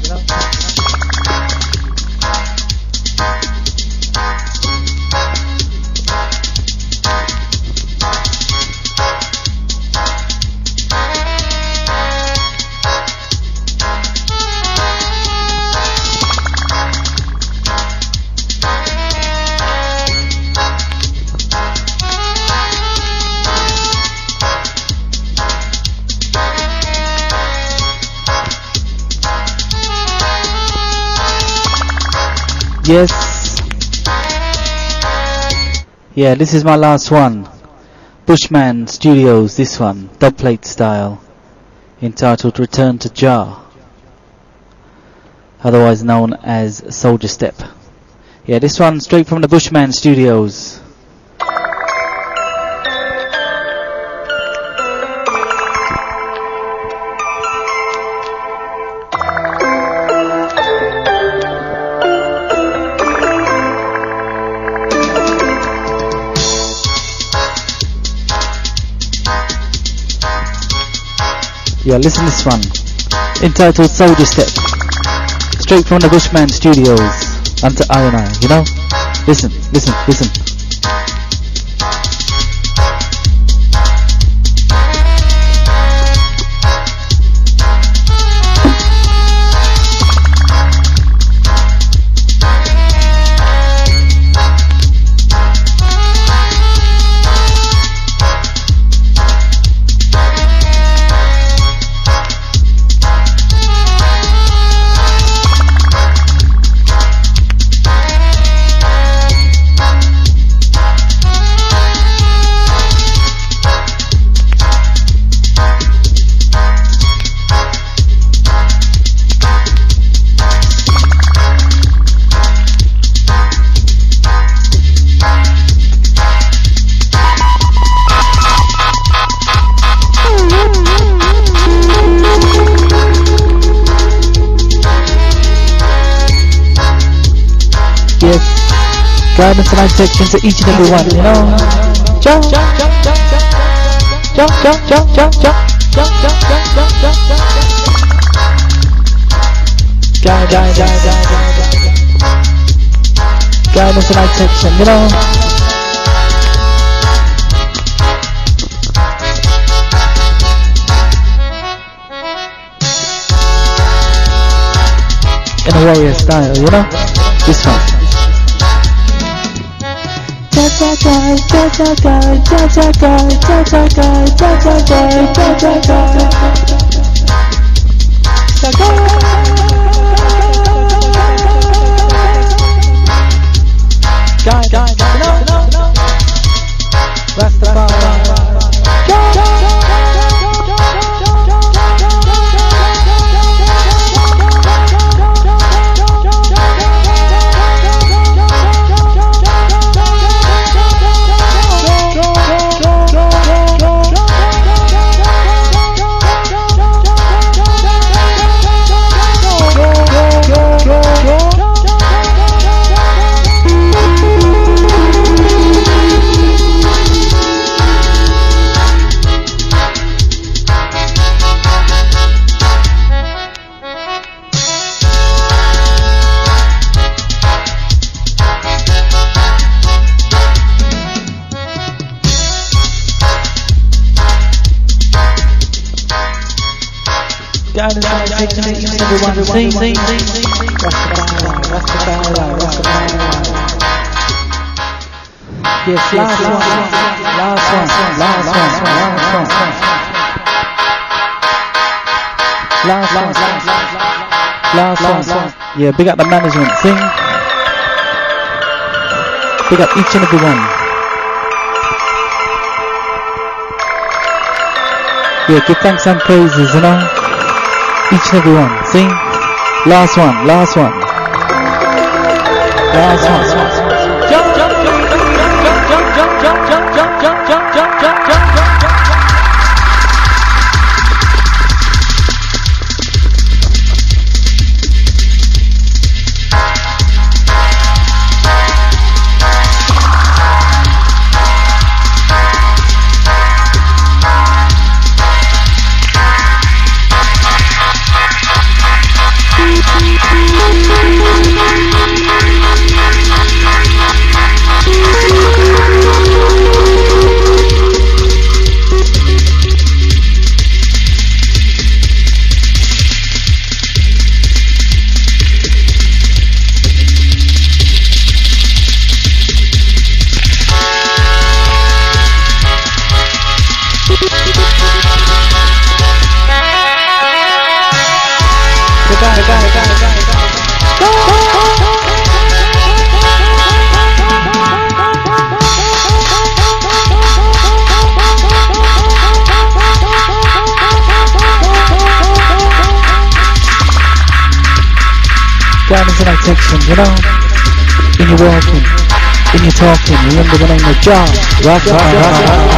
Yes. Yeah, this is my last one. Bushman Studios, this one, dubplate style, entitled Return to Jah, otherwise known as Soldier Step. Yeah, this one straight from the Bushman Studios. Yeah, listen to this one, entitled Soldier Step, straight from the Bushman Studios, unto I, you know? Listen, listen, listen. Guidance and protection to each and every one, you know. Jump, jump, jump, jump, jump, jump, jump, jump, jump, jump, jump, jump, jump, jump, jump. Guidance and protection, you know. In a warrior style, you know. This one. Guidance and section, each and every one. Sing. Rastafari. Yes, last one. Yeah, big up the management. Sing. Big up each and every one. Yeah, give thanks and praises, you know. Each and every one. Sing. Last one. Jump. Guidance and section, you know. When you're walking, when you're talking, remember the name of Jah. Rastafari.